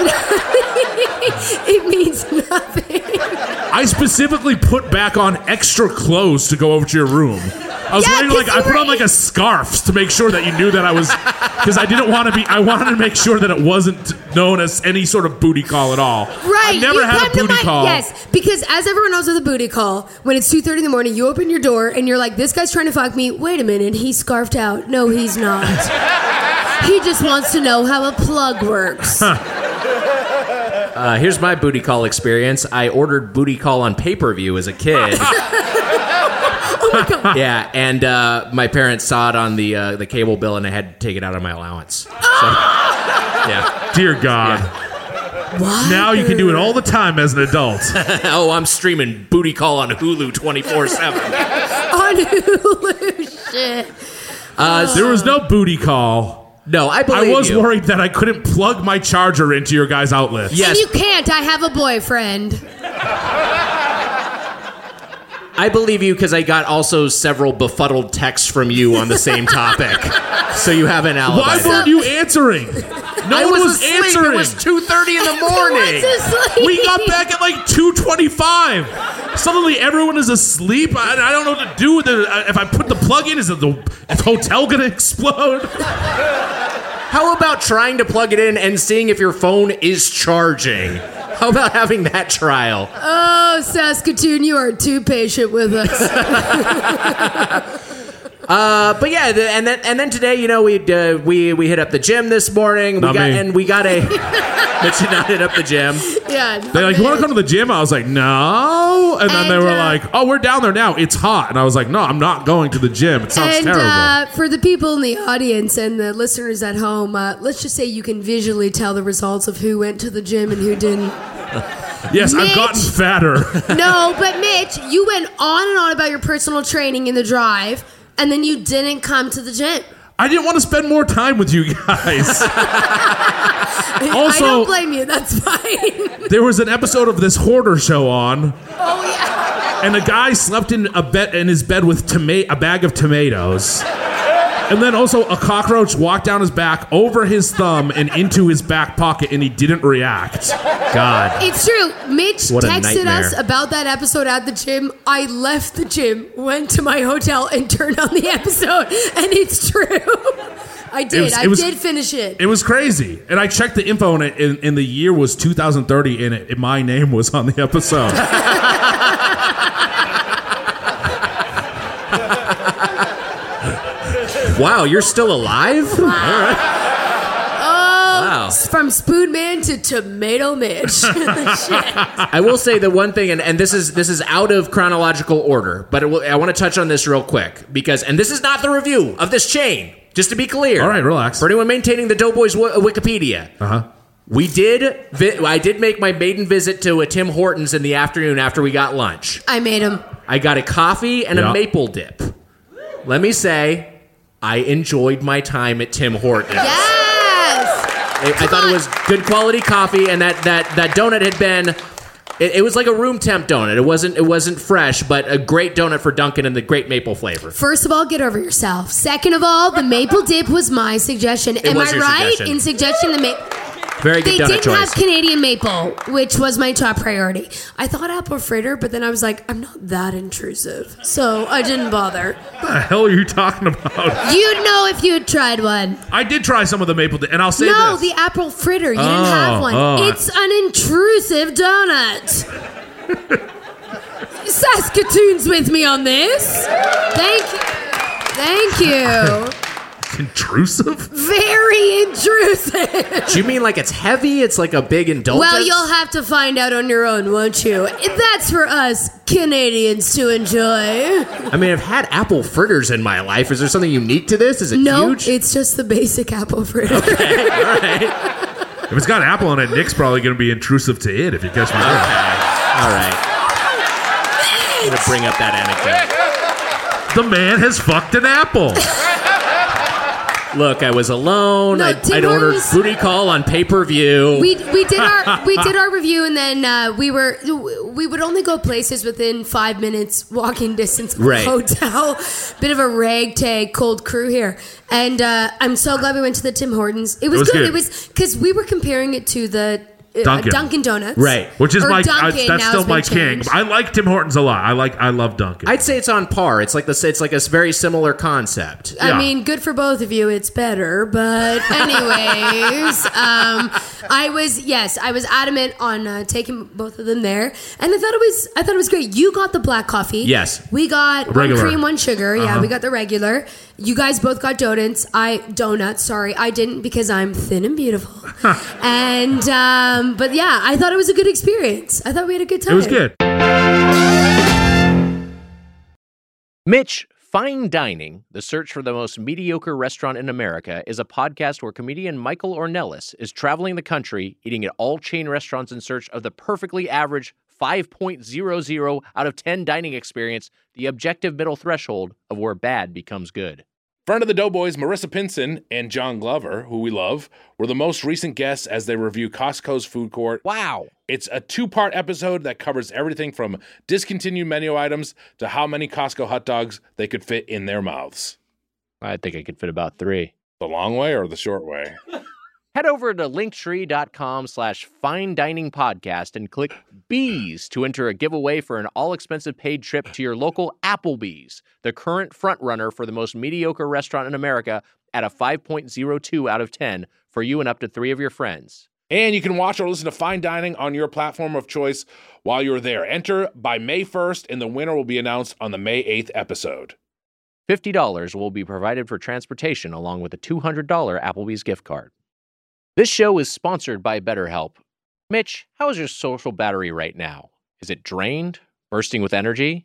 It means nothing. I specifically put back on extra clothes to go over to your room. I was wearing I put on like a scarf to make sure that you knew that I was, because I didn't want to be. I wanted to make sure that it wasn't known as any sort of booty call at all. Right. I've never had a booty call. Yes, because as everyone knows with a booty call, when it's 2:30 in the morning, you open your door and you're like, this guy's trying to fuck me. Wait a minute, he's scarfed out. No, he's not. He just wants to know how a plug works. Here's my booty call experience. I ordered booty call on pay-per-view as a kid. Oh my God. Yeah, and my parents saw it on the cable bill, and I had to take it out of my allowance. So, yeah. Dear God. Yeah. What? Now you can do it all the time as an adult. Oh, I'm streaming booty call on Hulu 24/7. On Hulu, shit. There was no booty call. No, I believe I was you. worried that I couldn't plug my charger into your guys' outlets. Yes. And you can't. I have a boyfriend. I believe you because I got also several befuddled texts from you on the same topic. So you have an alibi. Why weren't you answering? No I one was asleep. answering. It was 2:30 in the morning. What's asleep? We got back at like 2:25. Suddenly everyone is asleep. I don't know what to do with it. If I put the plug in, is the hotel going to explode? How about trying to plug it in and seeing if your phone is charging? How about having that trial? Oh, Saskatoon, you are too patient with us. But yeah, and then today, you know, we hit up the gym this morning. Not me. We got a. Mitch did not hit up the gym. Yeah. They're like, you want to come to the gym? I was like, no. And then they were like, oh, we're down there now. It's hot. And I was like, no, I'm not going to the gym. It sounds terrible. For the people in the audience and the listeners at home, let's just say you can visually tell the results of who went to the gym and who didn't. Yes, Mitch. I've gotten fatter. No, but Mitch, you went on and on about your personal training in the drive, and then you didn't come to the gym. I didn't want to spend more time with you guys. I don't blame you. That's fine. There was an episode of this Hoarder show on, Oh, yeah. and a guy slept in his bed with a bag of tomatoes. And then also a cockroach walked down his back over his thumb and into his back pocket, and he didn't react. God. It's true. Mitch What a texted nightmare. us about that episode at the gym. I left the gym, went to my hotel, and turned on the episode. And it's true. I did. I did finish it. It was crazy. And I checked the info, and the year was 2030, and my name was on the episode. Wow, you're still alive? All right. Wow. From Spoon Man to Tomato Mitch. Shit. I will say the one thing, and this is out of chronological order, but I want to touch on this real quick and this is not the review of this chain. Just to be clear. All right, relax. For anyone maintaining the Doughboys Wikipedia. Uh-huh. I did make my maiden visit to a Tim Hortons in the afternoon after we got lunch. I made him. I got a coffee and a Yeah. maple dip. Let me say, I enjoyed my time at Tim Hortons. Yes. I thought it was good quality coffee, and that donut had been. It was like a room temp donut. It wasn't fresh, but a great donut for Dunkin' and the great maple flavor. First of all, get over yourself. Second of all, the maple dip was my suggestion. Am was I your right suggestion. in suggesting the maple? Very good They donut didn't choice. have Canadian maple, which was my top priority. I thought apple fritter, but then I was like, I'm not that intrusive, so I didn't bother. What the hell are you talking about? You'd know if you'd tried one. I did try some of the maple, and I'll say No, this. the apple fritter. You didn't have one. It's an intrusive donut. Saskatoon's with me on this. Thank you. Thank you. Intrusive? Very intrusive. Do you mean like it's heavy? It's like a big indulgence? Well, you'll have to find out on your own, won't you? That's for us Canadians to enjoy. I mean, I've had apple fritters in my life. Is there something unique to this? Is it No, huge? it's just the basic apple fritter. All right. If it's got apple in it, Nick's probably going to be intrusive to it, if you catch my drift. All right. I'm going to bring up that anecdote. The man has fucked an apple. Look, I was alone. No, I'd Tim ordered Hortons- booty call on pay-per-view. We did our review, and then we would only go places within 5 minutes walking distance of Right. the hotel. Bit of a ragtag cold crew here, and I'm so glad we went to the Tim Hortons. It was good. It was because we were comparing it to the Dunkin' Donuts, Right. Which is Or my Dunkin', that's now still it's my been king. changed. I like Tim Hortons a lot. I love Dunkin'. I'd say it's on par. It's like a very similar concept. I Yeah. mean, good for both of you. It's better, but anyways, I was adamant on taking both of them there, and I thought it was great. You got the black coffee. Yes. We got one Regular. cream, one sugar. Yeah, we got the regular. You guys both got donuts. Sorry, I didn't because I'm thin and beautiful. And but yeah, I thought it was a good experience. I thought we had a good time. It was good. Mitch, Fine Dining, the search for the most mediocre restaurant in America, is a podcast where comedian Michael Ornelas is traveling the country, eating at all chain restaurants in search of the perfectly average 5.00 out of 10 dining experience, the objective middle threshold of where bad becomes good. Friend of the Doughboys, Marissa Pinson and John Glover, who we love, were the most recent guests as they review Costco's food court. Wow. It's a 2-part episode that covers everything from discontinued menu items to how many Costco hot dogs they could fit in their mouths. I think I could fit about 3. The long way or the short way? Head over to linktree.com/fine dining podcast and click Bees to enter a giveaway for an all-expensive paid trip to your local Applebee's, the current frontrunner for the most mediocre restaurant in America at a 5.02 out of 10 for you and up to 3 of your friends. And you can watch or listen to Fine Dining on your platform of choice while you're there. Enter by May 1st, and the winner will be announced on the May 8th episode. $50 will be provided for transportation along with a $200 Applebee's gift card. This show is sponsored by BetterHelp. Mitch, how is your social battery right now? Is it drained? Bursting with energy?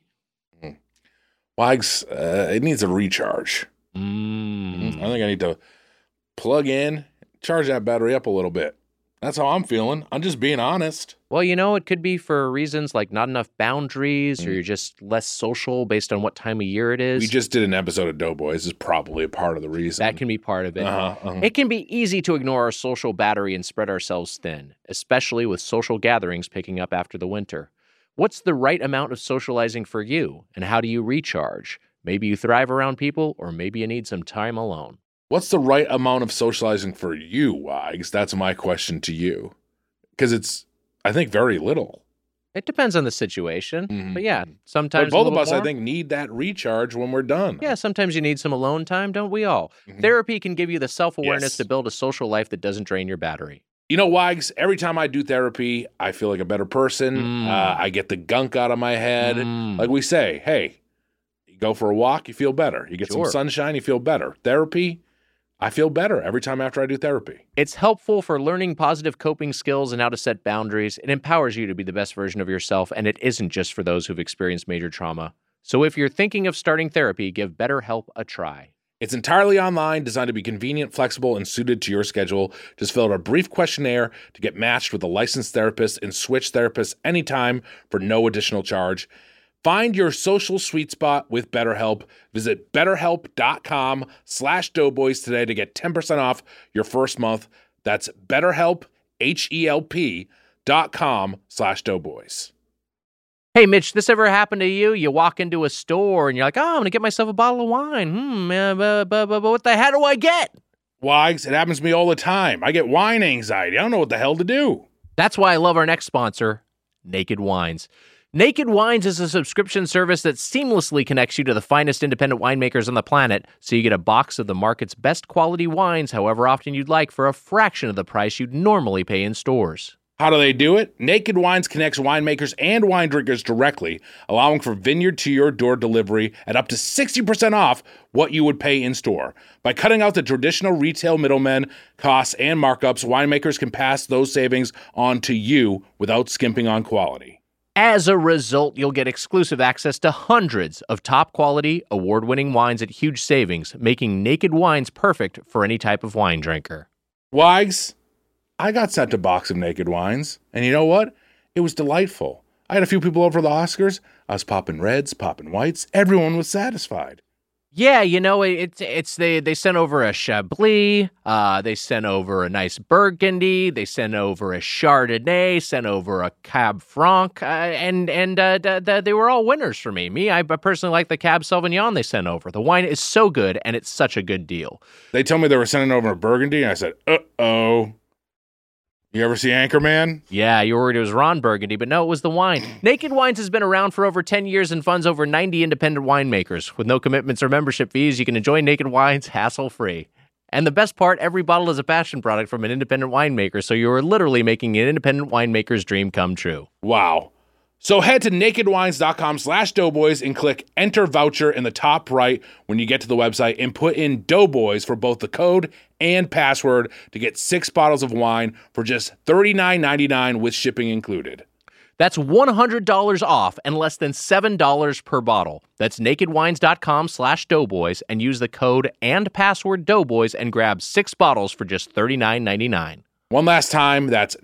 Wags, it needs a recharge. I think I need to plug in, charge that battery up a little bit. That's how I'm feeling. I'm just being honest. Well, it could be for reasons like not enough boundaries or you're just less social based on what time of year it is. We just did an episode of Doughboys. Is probably a part of the reason. That can be part of it. It can be easy to ignore our social battery and spread ourselves thin, especially with social gatherings picking up after the winter. What's the right amount of socializing for you, and how do you recharge? Maybe you thrive around people, or maybe you need some time alone. What's the right amount of socializing for you, Wags? That's my question to you. Because it's, I think, very little. It depends on the situation, but yeah, But sometimes both a of little us, I more. think, need that recharge when we're done. Yeah, sometimes you need some alone time, don't we all? Therapy can give you the self-awareness Yes. to build a social life that doesn't drain your battery. You know, Wags, every time I do therapy, I feel like a better person. I get the gunk out of my head. Like we say, hey, you go for a walk, you feel better. You get Sure. some sunshine, you feel better. Therapy, I feel better every time after I do therapy. It's helpful for learning positive coping skills and how to set boundaries. It empowers you to be the best version of yourself, and it isn't just for those who've experienced major trauma. So if you're thinking of starting therapy, give BetterHelp a try. It's entirely online, designed to be convenient, flexible, and suited to your schedule. Just fill out a brief questionnaire to get matched with a licensed therapist and switch therapists anytime for no additional charge. Find your social sweet spot with BetterHelp. Visit BetterHelp.com/Doughboys today to get 10% off your first month. That's BetterHelp, HELP.com/Doughboys. Hey, Mitch, this ever happened to you? You walk into a store and you're like, oh, I'm going to get myself a bottle of wine. But what the hell do I get? Wags, it happens to me all the time. I get wine anxiety. I don't know what the hell to do. That's why I love our next sponsor, Naked Wines. Naked Wines is a subscription service that seamlessly connects you to the finest independent winemakers on the planet, so you get a box of the market's best quality wines however often you'd like for a fraction of the price you'd normally pay in stores. How do they do it? Naked Wines connects winemakers and wine drinkers directly, allowing for vineyard to your door delivery at up to 60% off what you would pay in store. By cutting out the traditional retail middlemen, costs, and markups, winemakers can pass those savings on to you without skimping on quality. As a result, you'll get exclusive access to hundreds of top-quality, award-winning wines at huge savings, making Naked Wines perfect for any type of wine drinker. Wags, I got sent a box of Naked Wines, and you know what? It was delightful. I had a few people over for the Oscars. I was popping reds, popping whites. Everyone was satisfied. Yeah, you know, they sent over a Chablis, they sent over a nice Burgundy, they sent over a Chardonnay, sent over a Cab Franc, and they were all winners for me. I personally like the Cab Sauvignon they sent over. The wine is so good, and it's such a good deal. They told me they were sending over a Burgundy, and I said, uh-oh. You ever see Anchorman? Yeah, you were worried it was Ron Burgundy, but no, it was the wine. Naked Wines has been around for over 10 years and funds over 90 independent winemakers. With no commitments or membership fees, you can enjoy Naked Wines hassle-free. And the best part, every bottle is a passion product from an independent winemaker, so you are literally making an independent winemaker's dream come true. Wow. So head to nakedwines.com/doughboys and click enter voucher in the top right when you get to the website and put in Doughboys for both the code and password to get 6 bottles of wine for just $39.99 with shipping included. That's $100 off and less than $7 per bottle. That's nakedwines.com/doughboys and use the code and password Doughboys and grab 6 bottles for just $39.99. One last time, that's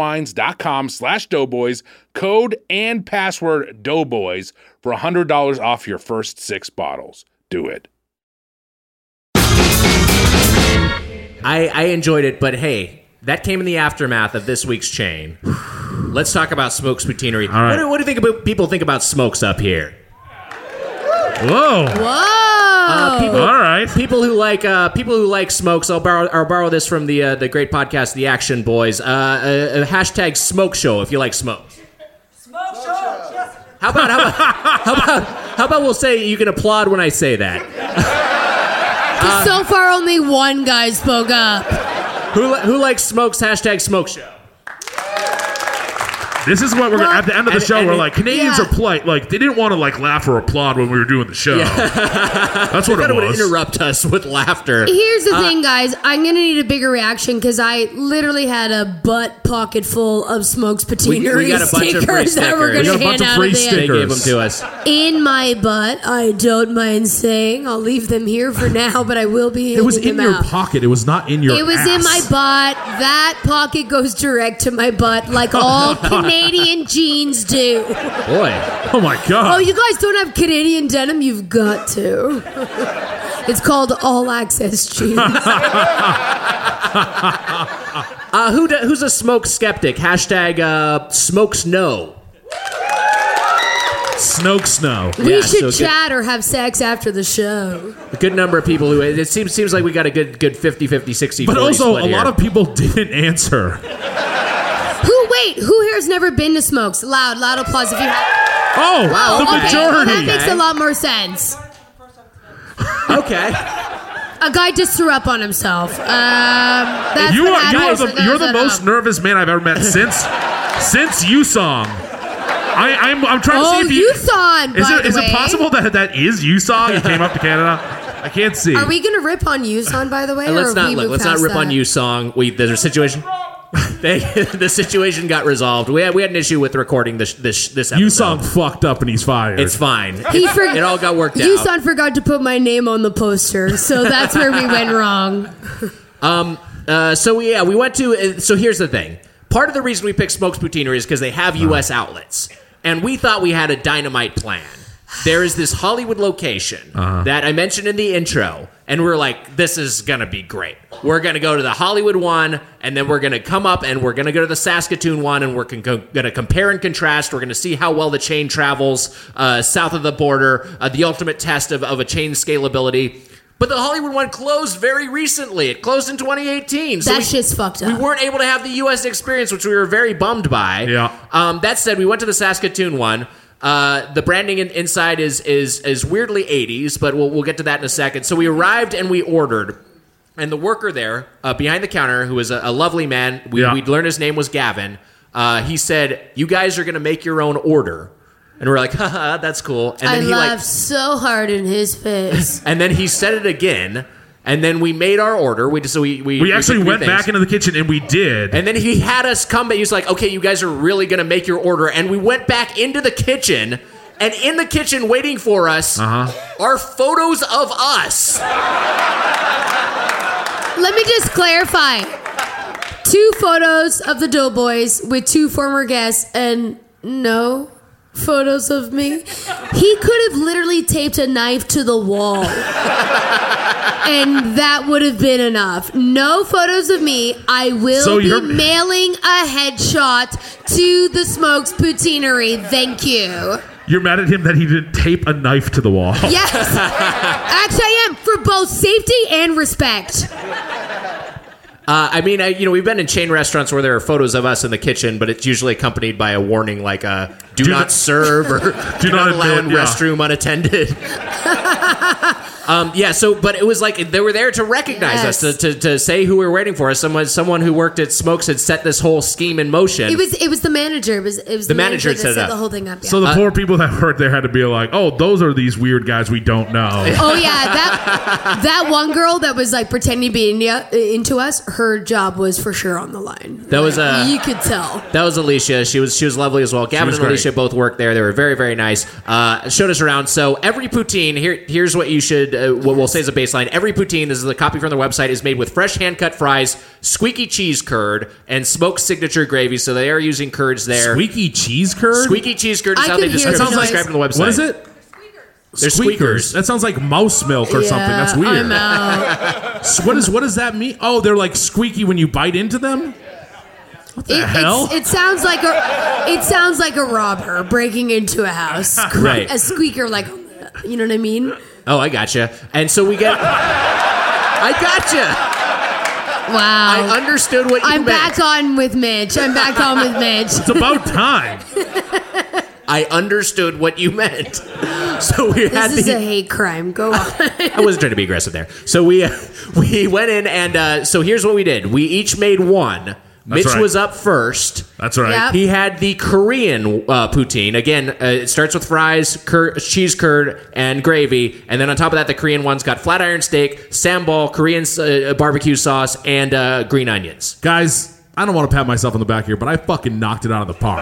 nakedwines.com/doughboys, code and password Doughboys for $100 off your first 6 bottles. Do it. I enjoyed it, but hey, that came in the aftermath of this week's chain. Let's talk about Smokes Poutineery. All right. What do you think people think about Smokes up here? Whoa. People, All right. People who like Smokes. I'll borrow this from the great podcast, The Action Boys. Hashtag Smoke Show if you like smokes. Smoke show. Yes. How about we'll say you can applaud when I say that. So far, only one guy spoke up. Who likes smokes? Hashtag Smoke Show. This is what we're at the end of the show. We're like, Canadians yeah. are polite. Like, they didn't want to like laugh or applaud when we were doing the show. That's what it would was. interrupt us with laughter. Here's the thing, guys. I'm going to need a bigger reaction because I literally had a butt pocket full of Smokes Poutineery We got a bunch of free stickers that we're stickers. going We to got a bunch hand of out free at the end. They gave them stickers. to us. In my butt, I don't mind saying. I'll leave them here for now, but I will be It was handing in them your out. pocket. It was not in your It was ass. in my butt. That pocket goes direct to my butt like all Canadian jeans do. Boy. Oh, my God. Oh, you guys don't have Canadian denim? You've got to. It's called All Access Jeans. Who's a smoke skeptic? Hashtag Smokes No. Snoke Snow. We Yeah, should so chat or have sex after the show. A good number of people who it seems like we got a good 50-50, 60-40 But also, split a here. lot of people didn't answer. Who here has never been to Smokes? Loud applause if you have. Oh, the okay. majority. Well, that makes a lot more sense. Okay. A guy just threw up on himself. That's You what are happens the when you're there's the an most up. nervous man I've ever met since Yusong. I'm trying to see if you Yusong, by is the it way. possible that is Yusong? He came up to Canada. I can't see. Are we gonna rip on Yusong, by the way? Let's or not have we look. moved Let's not past rip on that? you, song. There's a situation. The situation got resolved. We had an issue with recording this episode. Yusong fucked up and he's fired. It's fine. It all got worked out. Yusong forgot to put my name on the poster, so that's where we went wrong. We went to. So here's the thing. Part of the reason we picked Smokes Poutineery is because they have U.S. outlets, and we thought we had a dynamite plan. There is this Hollywood location that I mentioned in the intro, and we're like, this is going to be great. We're going to go to the Hollywood one, and then we're going to come up, and we're going to go to the Saskatoon one, and we're going to compare and contrast. We're going to see how well the chain travels south of the border, the ultimate test of a chain scalability. But the Hollywood one closed very recently. It closed in 2018. So That shit's fucked up. We weren't able to have the U.S. experience, which we were very bummed by. Yeah. That said, we went to the Saskatoon one. The branding inside is weirdly 80s, but we'll get to that in a second. So we arrived and we ordered. And the worker there, behind the counter, who was a lovely man, we'd learned his name was Gavin, he said, "You guys are going to make your own order." And we're like, haha, that's cool. And then I laughed so hard in his face. And then he said it again. And then we made our order. We actually went back into the kitchen and we did. And then he had us come back. He was like, okay, you guys are really going to make your order. And we went back into the kitchen. And in the kitchen waiting for us are photos of us. Let me just clarify. 2 photos of the Doughboys with 2 former guests and no photos of me. He could have literally taped a knife to the wall. And that would have been enough. No photos of me. I will be mailing a headshot to the Smokes Poutineery. Thank you. You're mad at him that he didn't tape a knife to the wall. Yes. Actually, I am, for both safety and respect. We've been in chain restaurants where there are photos of us in the kitchen, but it's usually accompanied by a warning like, do not serve or do not allow in restroom unattended. But it was like they were there to recognize us, to say who we were waiting for. Someone who worked at Smokes had set this whole scheme in motion. It was the manager. It was the manager that set the whole thing up. Yeah. So the poor people that worked there had to be like, oh, those are these weird guys we don't know. Oh yeah, that one girl that was like pretending to be into us. Her job was for sure on the line. That was you could tell. That was Alicia. She was lovely as well. Gavin and Alicia both worked there. They were very, very nice. Showed us around. So every poutine here's what you should. What we'll say as a baseline: every poutine, this is a copy from their website, is made with fresh hand-cut fries, squeaky cheese curd, and Smokes signature gravy. So they are using curds there. Squeaky cheese curd? Squeaky cheese curd is how they describe it on the website. What is it? They're squeakers. That sounds like mouse milk or something. That's weird. I'm out. What does that mean? Oh, they're like squeaky when you bite into them? What the hell? It sounds like a robber breaking into a house. Right. A squeaker, like, you know what I mean? Oh, I gotcha. And so we get... I gotcha. Wow. I understood what you meant. I'm back on with Mitch. It's about time. I understood what you meant. So this is a hate crime. Go on. I wasn't trying to be aggressive there. So we went in and so here's what we did. We each made one. Mitch was up first. That's right. Yep. He had the Korean poutine. Again, it starts with fries, cheese curd, and gravy. And then on top of that, the Korean one's got flat iron steak, sambal, Korean barbecue sauce, and green onions. Guys, I don't want to pat myself on the back here, but I fucking knocked it out of the park.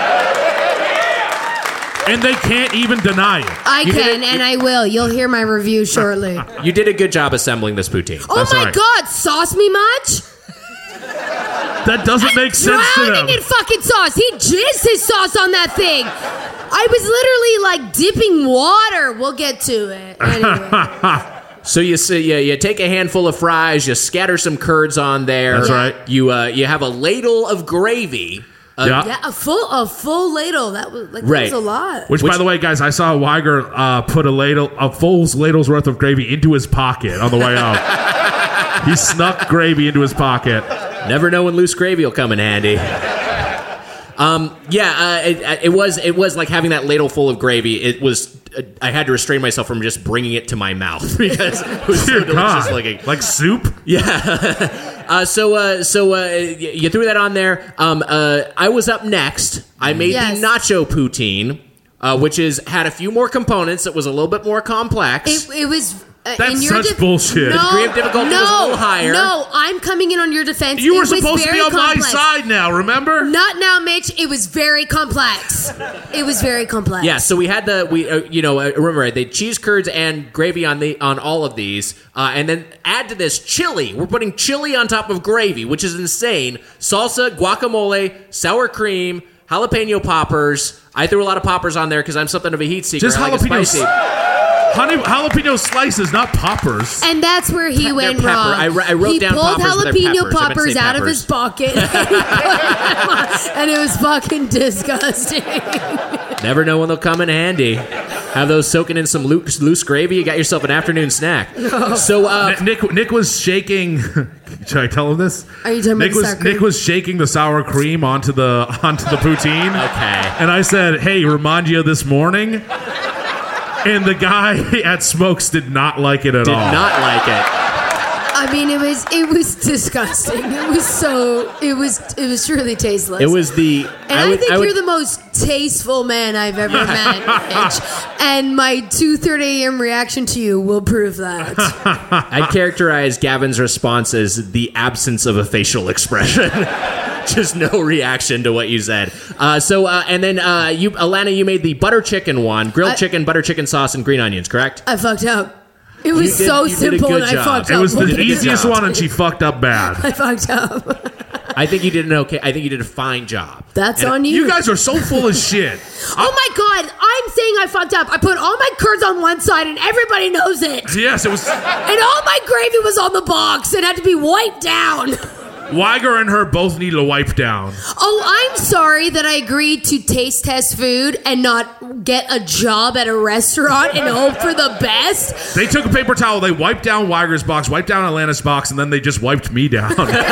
And they can't even deny it. I can, and I will. You'll hear my review shortly. You did a good job assembling this poutine. Oh my God, sauce me much? That doesn't make sense to them. Drowning in fucking sauce. He jizzed his sauce on that thing. I was literally like dipping water. We'll get to it. Anyway. So you take a handful of fries, you scatter some curds on there. That's right. You have a ladle of gravy. A full ladle. That was that was a lot. Which, by the way, guys, I saw Weiger put a full ladle's worth of gravy into his pocket on the way out. He snuck gravy into his pocket. Never know when loose gravy will come in handy. It was like having that ladle full of gravy. It was. I had to restrain myself from just bringing it to my mouth because it was so delicious looking. Like soup? Yeah. So you threw that on there. I was up next. I made the nacho poutine, which had a few more components. It was a little bit more complex. It was. That's such bullshit. The degree of difficulty was a little higher. No, I'm coming in on your defense. You were supposed to be on my side now, remember? Not now, Mitch. It was very complex. Yeah, so we had remember they cheese curds and gravy on all of these, and then add to this chili. We're putting chili on top of gravy, which is insane. Salsa, guacamole, sour cream, jalapeno poppers. I threw a lot of poppers on there because I'm something of a heat seeker. Just I like jalapenos. it spicy. jalapeno slices, not poppers. And that's where he went pepper. wrong. I wrote he down pulled poppers, but they're jalapeno peppers. I meant to poppers say out of peppers. his pocket, and, he put them on, and it was fucking disgusting. Never know when they'll come in handy. Have those soaking in some loose gravy. You got yourself an afternoon snack. So Nick was shaking. Should I tell him this? Are you talking about the sour cream? Nick was shaking the sour cream onto the poutine. Okay. And I said, "Hey, remind you of this morning?" And the guy at Smokes did not like it at all. Did not like it. I mean, it was disgusting. It was truly tasteless. It was the. And I think you're the most tasteful man I've ever met, Mitch. And my 2:30 a.m. reaction to you will prove that. I'd characterize Gavin's response as the absence of a facial expression. Just no reaction to what you said. And then you, Alana, you made the butter chicken one, grilled chicken, butter chicken sauce, and green onions, correct? I fucked up. It was You did a simple, good and job. I fucked up. It was the Look at easiest that. one, and she fucked up bad. I fucked up. I think you did an okay. I think you did a fine job. That's And on you. You guys are so full of shit. Oh my god! I'm saying I fucked up. I put all my curds on one side, and everybody knows it. Yes, it was. And all my gravy was on the box. It had to be wiped down. Weiger and her both need a wipe down. Oh, I'm sorry that I agreed to taste test food and not get a job at a restaurant and hope for the best. They took a paper towel, they wiped down Weiger's box, wiped down Atlanta's box, and then they just wiped me down.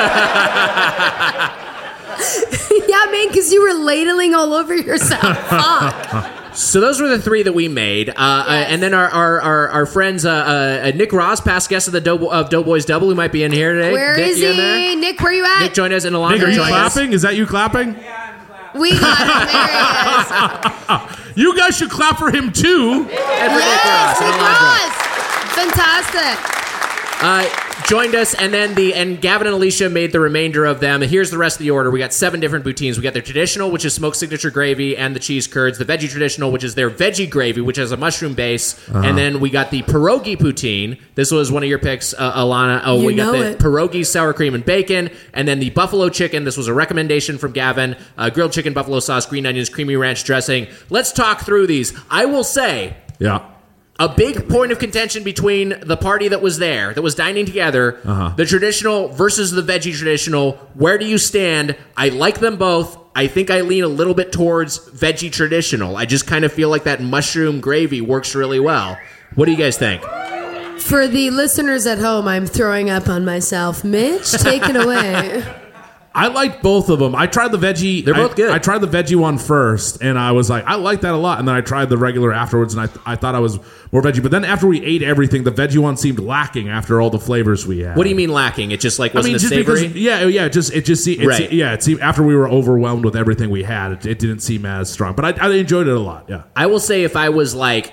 Yeah, man, because you were ladling all over yourself. Fuck. So those were the three that we made, and then our friends Nick Ross, past guest of the Doughboys Double, who might be in here today. Where Nick, is you in there? he? Nick, where you at? Nick joined us, and Alana Nick, are you joined us. clapping? Is that you clapping? We got him. There he is. You guys should clap for him too. And for Nick Yes, Ross, and Nick Alana. Ross. Fantastic. Joined us, and then Gavin and Alicia made the remainder of them. Here's the rest of the order. We got 7 different poutines. We got their traditional, which is smoked signature gravy and the cheese curds. The veggie traditional, which is their veggie gravy, which has a mushroom base. And then we got the pierogi poutine. This was one of your picks, Alana. Oh, You we got know the it. pierogi, sour cream, and bacon. And then the buffalo chicken. This was a recommendation from Gavin. Grilled chicken, buffalo sauce, green onions, creamy ranch dressing. Let's talk through these. I will say, Yeah. a big point of contention between the party that was there, that was dining together, the traditional versus the veggie traditional. Where do you stand? I like them both. I think I lean a little bit towards veggie traditional. I just kind of feel like that mushroom gravy works really well. What do you guys think? For the listeners at home, I'm throwing up on myself. Mitch, take it away. I liked both of them. I tried the veggie. They're both good. I tried the veggie one first, and I was like, I like that a lot. And then I tried the regular afterwards, and I thought I was more veggie. But then after we ate everything, the veggie one seemed lacking after all the flavors we had. What do you mean lacking? It just like I wasn't mean, as just savory? because, it seemed after we were overwhelmed with everything we had, it didn't seem as strong. But I enjoyed it a lot. Yeah. I will say if I was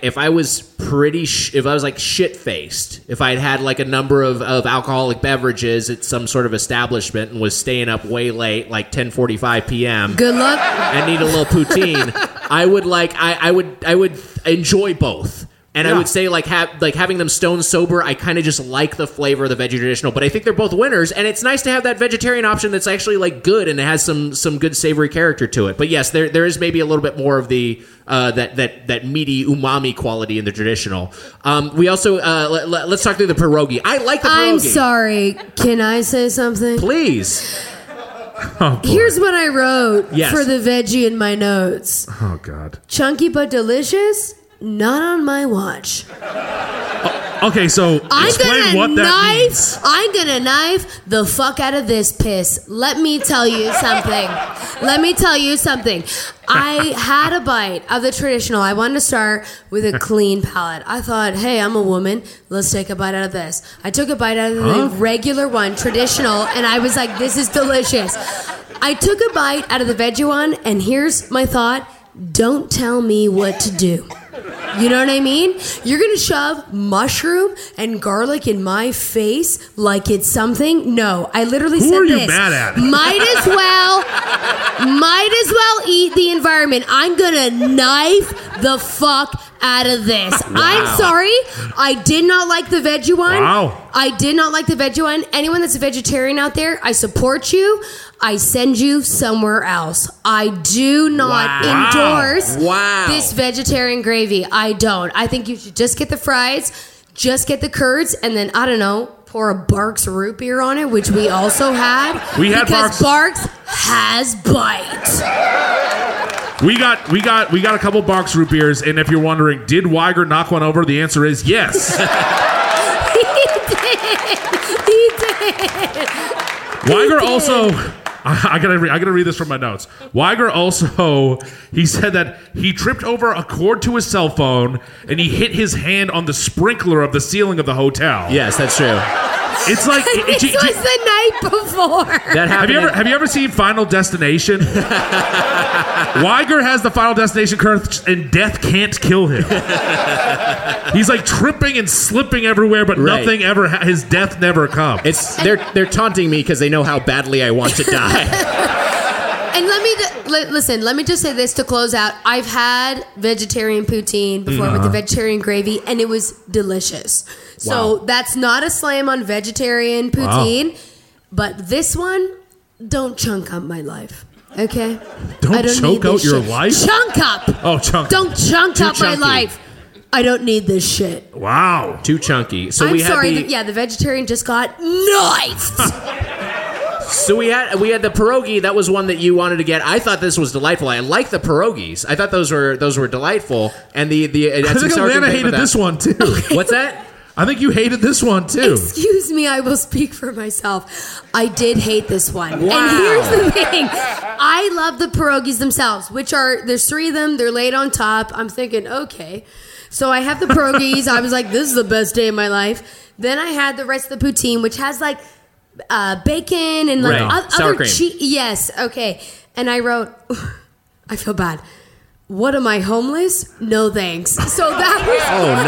shit faced, if I'd had like a number of alcoholic beverages at some sort of establishment and was staying up way late, like 10:45 p.m. Good luck. and need a little poutine, I would enjoy both. And I would say having them stone sober, I kind of just like the flavor of the veggie traditional, but I think they're both winners, and it's nice to have that vegetarian option that's actually like good and it has some good savory character to it. But yes, there is maybe a little bit more of the that meaty umami quality in the traditional. We also let's talk through the pierogi. I like the pierogi. I'm sorry. Can I say something? Please. Here's what I wrote Yes. for the veggie in my notes. Oh God. Chunky but delicious? Not on my watch. Okay, so explain what that means. I'm gonna knife the fuck out of this piss. Let me tell you something. I had a bite of the traditional. I wanted to start with a clean palate. I thought, hey, I'm a woman. Let's take a bite out of this. I took a bite out of the regular one, traditional, and I was like, this is delicious. I took a bite out of the veggie one, and here's my thought. Don't tell me what to do. You know what I mean? You're going to shove mushroom and garlic in my face like it's something? No, I literally said this. Who are you mad at? Might as well eat the environment. I'm going to knife the fuck out of this. I'm sorry. I did not like the veggie one. Wow. I did not like the veggie one. Anyone that's a vegetarian out there, I support you. I send you somewhere else. I do not endorse this vegetarian gravy. I don't. I think you should just get the fries, just get the curds, and then, I don't know, pour a Barks root beer on it, which we also had. Because Barks has bite. We got a couple Barks root beers, and if you're wondering, did Weiger knock one over? The answer is yes. He did. Weiger also, I gotta read this from my notes. Weiger also, he said that he tripped over a cord to his cell phone and he hit his hand on the sprinkler of the ceiling of the hotel. Yes, that's true. It's like This was the night before. That happened. Have you ever seen Final Destination? Weiger has the Final Destination curse, and death can't kill him. He's like tripping and slipping everywhere, but nothing ever. His death never comes. They're taunting me because they know how badly I want to die. And let me just say this to close out. I've had vegetarian poutine before with the vegetarian gravy, and it was delicious. So that's not a slam on vegetarian poutine, but this one, don't chunk up my life. Okay? Don't choke out your life? Chunk up! Oh, chunk. Don't chunk Too up my chunky. life. I don't need this shit. Wow. Too chunky. So I'm we had sorry. the Vegetarian just got knifed. So we had the pierogi. That was one that you wanted to get. I thought this was delightful. I like the pierogies. I thought those were delightful. And I think Alana hated this one too. What's that? I think you hated this one too. Excuse me, I will speak for myself. I did hate this one. Wow. And here's the thing. I love the pierogies themselves, there's 3 of them. They're laid on top. I'm thinking, okay. So I have the pierogies. I was like, this is the best day of my life. Then I had the rest of the poutine, which has like bacon and like Sour other cream. cheese. Yes, okay. And I wrote, I feel bad. What am I, homeless? No thanks. So that was...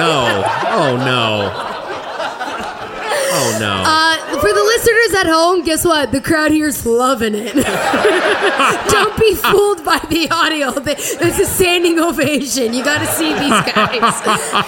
Oh no. For the listeners at home, guess what? The crowd here's loving it. Don't be fooled by the audio. It's a standing ovation. You got to see these guys.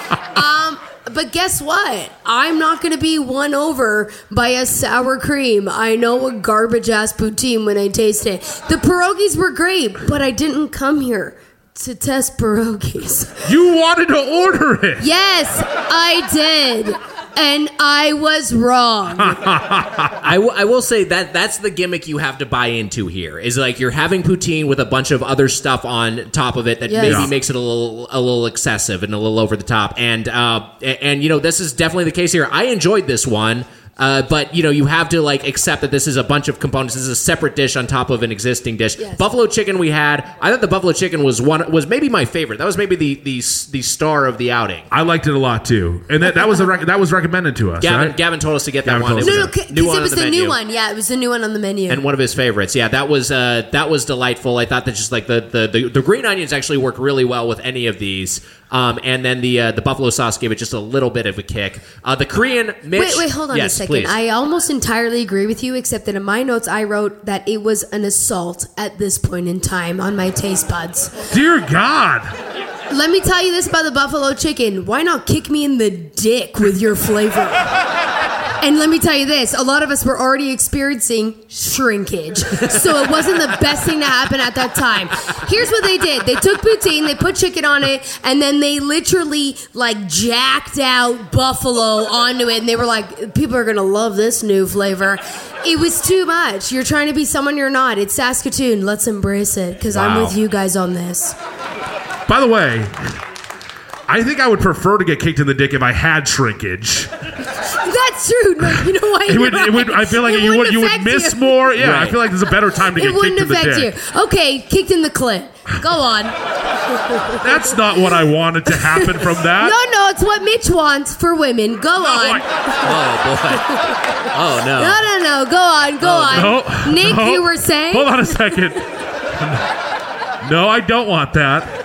But guess what? I'm not going to be won over by a sour cream. I know a garbage-ass poutine when I taste it. The pierogies were great, but I didn't come here to test pierogies. You wanted to order it. Yes, I did. And I was wrong. I will say that's the gimmick you have to buy into here. Is like you're having poutine with a bunch of other stuff on top of it that maybe makes it a little excessive and a little over the top. And you know, this is definitely the case here. I enjoyed this one. But, you know, you have to, like, accept that this is a bunch of components. This is a separate dish on top of an existing dish. Yes. Buffalo chicken we had. I thought the buffalo chicken was maybe my favorite. That was maybe the star of the outing. I liked it a lot, too. And that was that was recommended to us, right? Gavin told us to get that one. No, because it was the new one. Yeah, it was the new one on the menu. And one of his favorites. Yeah, that was delightful. I thought that just, like, the green onions actually worked really well with any of these. And then the buffalo sauce gave it just a little bit of a kick. The Korean, Mitch... Wait, hold on a second. Please. I almost entirely agree with you, except that in my notes I wrote that it was an assault at this point in time on my taste buds. Dear God. Let me tell you this about the buffalo chicken. Why not kick me in the dick with your flavor? And let me tell you this, a lot of us were already experiencing shrinkage. So it wasn't the best thing to happen at that time. Here's what they did. They took poutine, they put chicken on it, and then they literally, like, jacked out buffalo onto it. And they were like, people are going to love this new flavor. It was too much. You're trying to be someone you're not. It's Saskatoon. Let's embrace it, because I'm with you guys on this. By the way, I think I would prefer to get kicked in the dick if I had shrinkage. That's true. No, you know what? It would. I feel like you would miss more. Yeah, Right. I feel like there's a better time to get kicked in the dick. It wouldn't affect you. Okay, kicked in the clit. Go on. That's not what I wanted to happen from that. No, it's what Mitch wants for women. Go on. Oh, boy. Oh, no. No. Go on. No, Nick, no. you were saying? Hold on a second. No, I don't want that.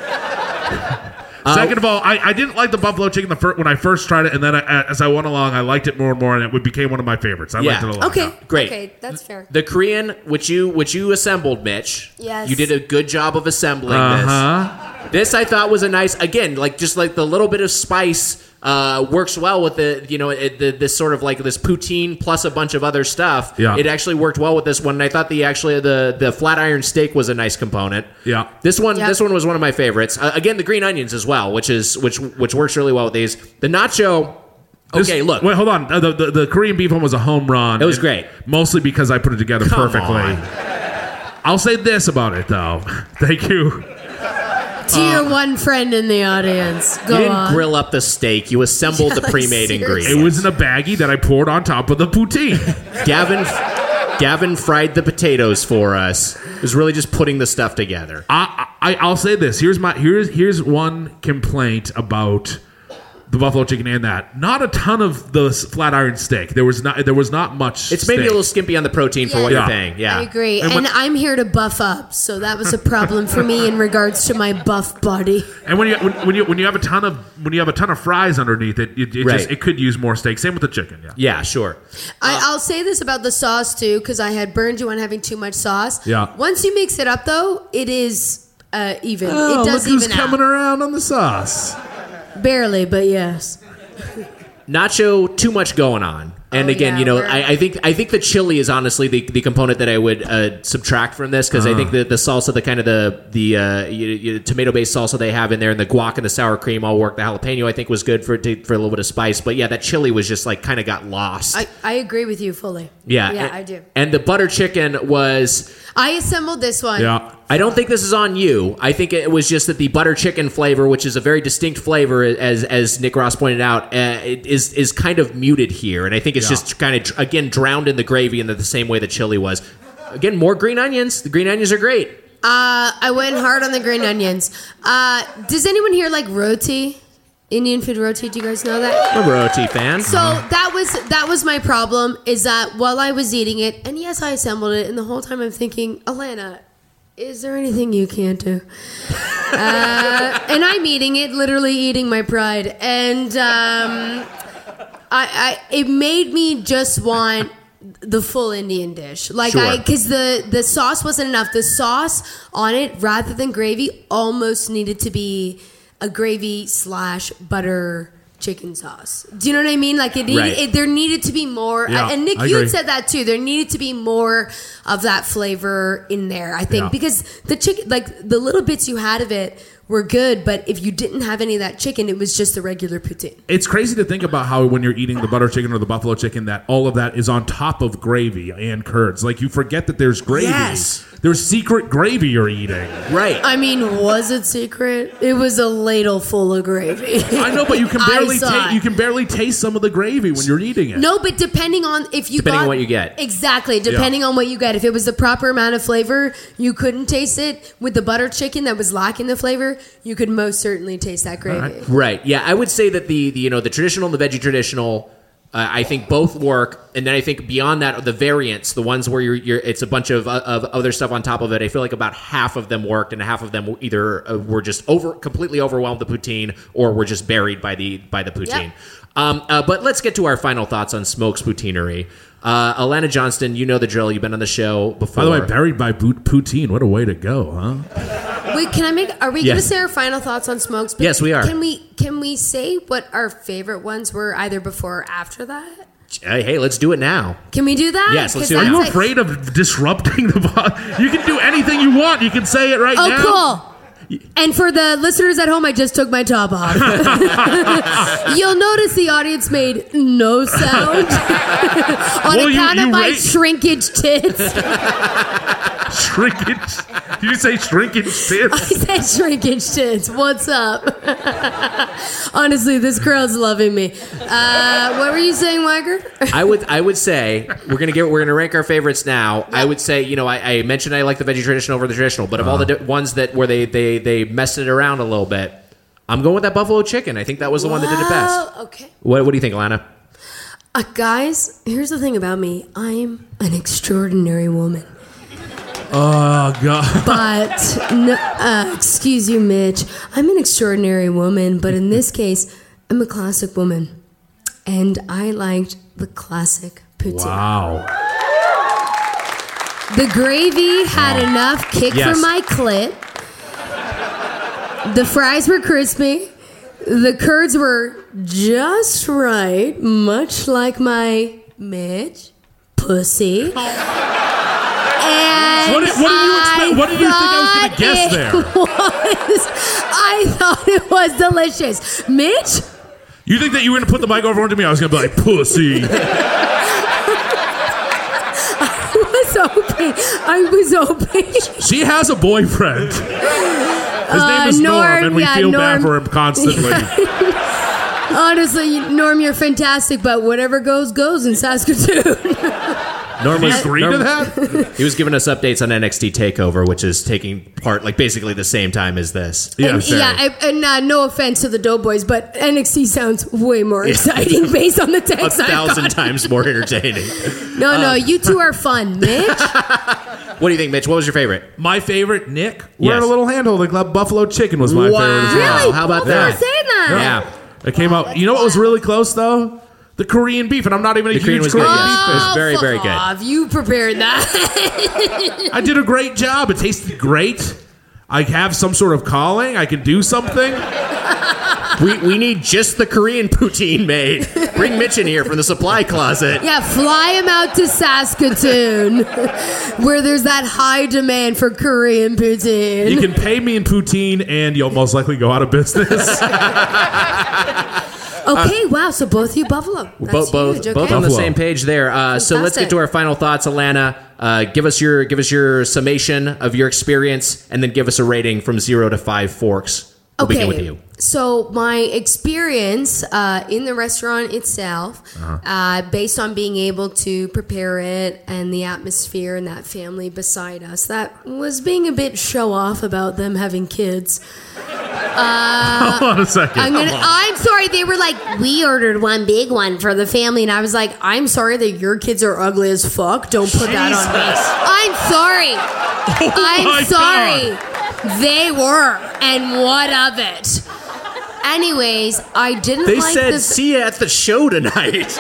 Second of all, I didn't like the buffalo chicken when I first tried it, and then as I went along, I liked it more and more, and it became one of my favorites. I liked it a lot. Okay, Great. Okay, that's fair. The Korean, which you assembled, Mitch. Yes. You did a good job of assembling this. This I thought was a nice, again, like just like the little bit of spice works well with this sort of like this poutine plus a bunch of other stuff. Yeah. It actually worked well with this one, and I thought the flat iron steak was a nice component. Yeah. This one was one of my favorites. Again, the green onions as well, which works really well with these. The nacho. Look. Wait, hold on. The Korean beef one was a home run. It was great. Mostly because I put it together perfectly. On. I'll say this about it, though. Thank you. To your one friend in the audience. Go You didn't on. grill up the steak. You assembled the pre-made seriously. ingredients. It was in a baggie that I poured on top of the poutine. Gavin fried the potatoes for us. It was really just putting the stuff together. I'll say this. Here's one complaint about the buffalo chicken and that. Not a ton of the flat iron steak. There was not much. It's maybe steak. a little skimpy on the protein for what Yeah. you're paying. Yeah, I agree. And And when- I'm here to buff up, so that was a problem for me in regards to my buff body. And when you have a ton of fries underneath it, Right. it could use more steak. Same with the chicken. Yeah. Yeah, sure. I'll say this about the sauce too, because I had burned you on having too much sauce. Yeah. Once you mix it up, though, it is even. Oh, it does look who's even coming out. around on the sauce. Barely, but yes. Nacho, too much going on. And Oh, again, yeah, I think the chili is honestly the component that I would subtract from this, because I think the salsa, the kind of the tomato based salsa they have in there, and the guac and the sour cream all work. The jalapeno I think was good for a little bit of spice, but yeah, that chili was just like kind of got lost. I agree with you fully. Yeah, Yeah, I do. And the butter chicken was. I assembled this one. Yeah. I don't think this is on you. I think it was just that the butter chicken flavor, which is a very distinct flavor, as Nick Ross pointed out, it is kind of muted here, and I think it's just kind of again drowned in the gravy in the same way the chili was. Again, more green onions. The green onions are great. I went hard on the green onions. Does anyone here like roti? Indian food roti? Do you guys know that? I'm a roti fan. So that was my problem, is that while I was eating it, and yes, I assembled it, and the whole time I'm thinking, Alana, is there anything you can't do? And I'm eating it, literally eating my pride, and it made me just want the full Indian dish, like Sure. because the sauce wasn't enough. The sauce on it, rather than gravy, almost needed to be a gravy / butter chicken sauce. Do you know what I mean? Like there needed to be more. Yeah, and Nick, I you agree. had said that too. There needed to be more of that flavor in there. I think Yeah. because the chicken, like the little bits you had of it were good, but if you didn't have any of that chicken, it was just the regular poutine. It's crazy to think about how when you're eating the butter chicken or the buffalo chicken, that all of that is on top of gravy and curds. Like you forget that there's gravy. Yes. There's secret gravy you're eating. Right. I mean, was it secret? It was a ladle full of gravy. I know, but you can barely saw it. you can barely taste some of the gravy when you're eating it. No, but depending on if you Depending got on what you get. Exactly, depending on what you get. If it was the proper amount of flavor, you couldn't taste it. With the butter chicken that was lacking the flavor, you could most certainly taste that gravy. Right. Yeah, I would say that the traditional and the veggie traditional, I think both work, and then I think beyond that, the variants, the ones where you're it's a bunch of other stuff on top of it. I feel like about half of them worked, and half of them either were just completely overwhelmed the poutine, or were just buried by the poutine. Yep. But let's get to our final thoughts on Smoke's Poutineery. Alana Johnston, you know the drill. You've been on the show before. By the way, buried by poutine. What a way to go, huh? Wait, are we Yes. going to say our final thoughts on smokes? But Yes, we are. Can we say what our favorite ones were either before or after that? Hey, let's do it now. Can we do that? Yes, let's 'Cause do it. Are that's you like- afraid of disrupting the? You can do anything you want. You can say it right Oh, now. cool. And for the listeners at home, I just took my top off. You'll notice the audience made no sound on Well, account you of my rate- shrinkage tits. Shrinkage. Did you say shrinkage I tits? said shrinkage tits. What's up? Honestly, this crowd's loving me. What were you saying, Weiger? I would say we're gonna rank our favorites now. I would say, I mentioned I like the veggie traditional over the traditional, but of all the ones that where they messed it around a little bit, I'm going with that buffalo chicken. I think that was the one that did it best. Okay. What do you think, Alana? Guys, here's the thing about me. I'm an extraordinary woman. Oh God. But, no, excuse you, Mitch. I'm an extraordinary woman, but in this case, I'm a classic woman. And I liked the classic poutine. Wow. The gravy had enough kick Yes. for my clit. The fries were crispy. The curds were just right, much like my Mitch pussy. And What did you expect? What did you think I was going to guess there? I thought it was delicious. Mitch? You think that you were going to put the mic over to me? I was going to be like, pussy. I was hoping. She has a boyfriend. His name is Norm, and we feel bad for him constantly. Honestly, Norm, you're fantastic, but whatever goes, goes in Saskatoon. Norm Do you agree to that? He was giving us updates on NXT TakeOver, which is taking part like basically the same time as this. Yeah, no offense to the Doughboys, but NXT sounds way more exciting based on the text I got. 1,000 times more entertaining. No, you two are fun, Mitch. What do you think, Mitch? What was your favorite? My favorite, Nick, Yes. wearing a little handholding club. Buffalo chicken was my favorite as well. Really? How about Both of you that? are saying that. Yeah. It came out. You know what was really close, though? The Korean beef, and I'm not even a The Korean huge was good, Korean yes. beef It fan. was very, fuck very good. off. You prepared that. I did a great job. It tasted great. I have some sort of calling. I can do something. We need just the Korean poutine made. Bring Mitch in here from the supply closet. Yeah, fly him out to Saskatoon, where there's that high demand for Korean poutine. You can pay me in poutine, and you'll most likely go out of business. Okay, wow. So both of you Buffalo. That's Both huge. Okay. on the Buffalo. same page there. So let's get to our final thoughts, Alana. Give us your summation of your experience, and then give us a rating from 0 to 5 forks. We'll begin with you. So my experience in the restaurant itself, based on being able to prepare it and the atmosphere and that family beside us, that was being a bit show off about them having kids. Hold on a second. I'm sorry. They were like, we ordered one big one for the family, and I was like, I'm sorry that your kids are ugly as fuck. Don't put that on me. I'm sorry. I'm sorry. They were, and what of it? Anyways, I didn't They like said, this. see you at the show tonight.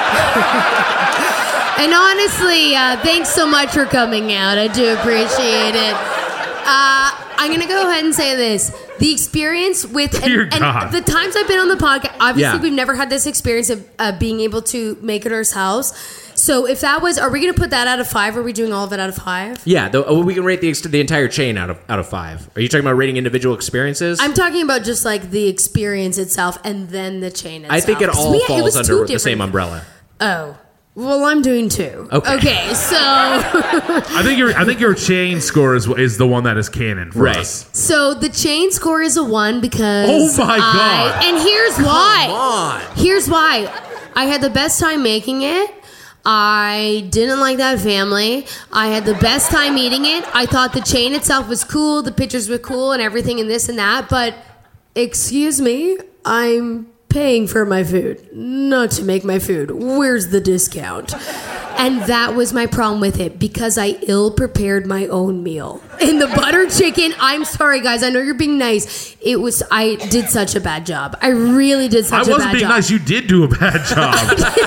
And honestly, thanks so much for coming out. I do appreciate it. I'm going to go ahead and say this. The experience with Dear and God. the times I've been on the podcast, obviously Yeah. we've never had this experience of being able to make it ourselves. So if that was, are we going to put that out of 5? Or are we doing all of it out of 5? Yeah, we can rate the entire chain out of 5. Are you talking about rating individual experiences? I'm talking about just like the experience itself and then the chain itself. I think it 'Cause all it falls was under two the same different- umbrella. Oh. Well, I'm doing 2. Okay. So I think your chain score is the one that is canon for Right. us. so the chain score is a 1 because Oh my God. and here's why. on. Here's why. I had the best time making it. I didn't like that family. I had the best time eating it. I thought the chain itself was cool, the pictures were cool and everything and this and that, but excuse me, I'm paying for my food, not to make my food. Where's the discount? And that was my problem with it because I ill-prepared my own meal. In the butter chicken, I'm sorry guys, I know you're being nice. I did such a bad job. I really did such a bad job. I wasn't being nice. You did do a bad job.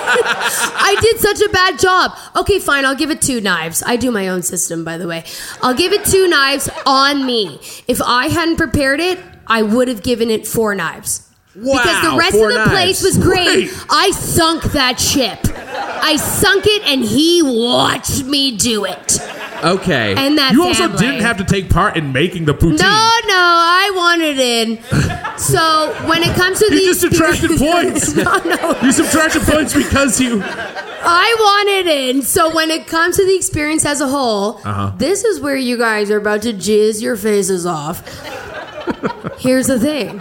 I did such a bad job. Okay, fine. I'll give it 2 knives. I do my own system, by the way. I'll give it 2 knives on me. If I hadn't prepared it, I would have given it 4 knives. Because the rest of 4 the knives. place was great. Wait. I sunk that ship. I sunk it, and he watched me do it. Okay. And that You also family. didn't have to take part in making the poutine. No, I wanted in. So when it comes to You these, just subtracted points. no. You subtracted points because you. I wanted in. So when it comes to the experience as a whole, this is where you guys are about to jizz your faces off. Here's the thing.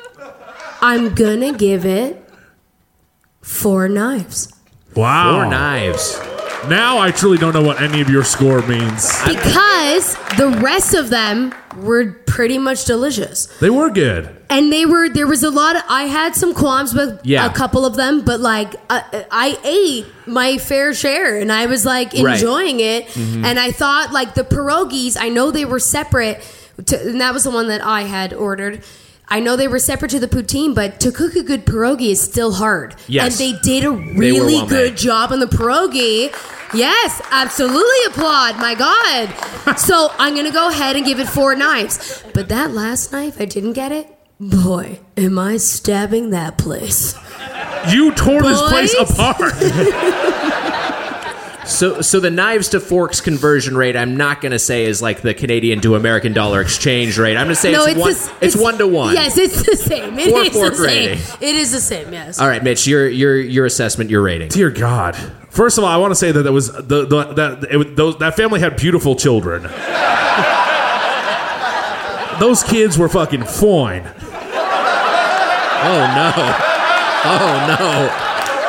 I'm gonna give it 4 knives. Wow. 4 knives. Now I truly don't know what any of your score means. Because the rest of them were pretty much delicious. They were good. And there was a lot of, I had some qualms with Yeah. a couple of them, but like, I ate my fair share and I was like Right. enjoying it. And I thought like the pierogies, I know they were separate, and that was the one that I had ordered. I know they were separate to the poutine, but to cook a good pierogi is still hard. Yes. And they did a They were really well good made. job on the pierogi. Yes, absolutely applaud. My God. So I'm going to go ahead and give it 4 knives. But that last knife, I didn't get it. Boy, am I stabbing that place. You tore this place Boys? apart. So the knives to forks conversion rate, I'm not going to say is like the Canadian to American dollar exchange rate. I'm going to say it's 1 to 1. Yes, it's the same. It is Fork the same. rating. It is the same, yes. All right, Mitch, your assessment, your rating. Dear God. First of all, I want to say that it was that family had beautiful children. Those kids were fucking fine. Oh, no. Oh, no.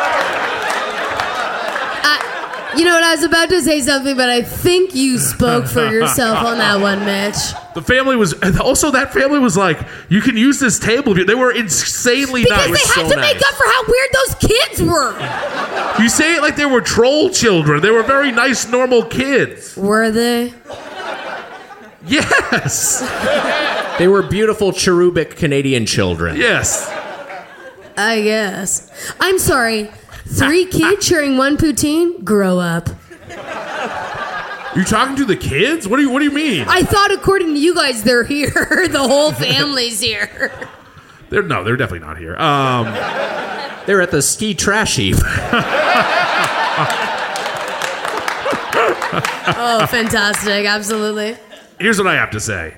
You know what? I was about to say something, but I think you spoke for yourself on that one, Mitch. The family was also that family was like, you can use this table. They were insanely Because nice. they had to make up for how weird those kids were. You say it like they were troll children. They were very nice, normal kids. Were they? Yes. They were beautiful, cherubic Canadian children. Yes. I guess. I'm sorry. 3 kids sharing 1 poutine? Grow up. You talking to the kids? What do you mean? I thought according to you guys, they're here. The whole family's here. They're definitely not here. They're at the ski trash heap. Oh, fantastic. Absolutely. Here's what I have to say.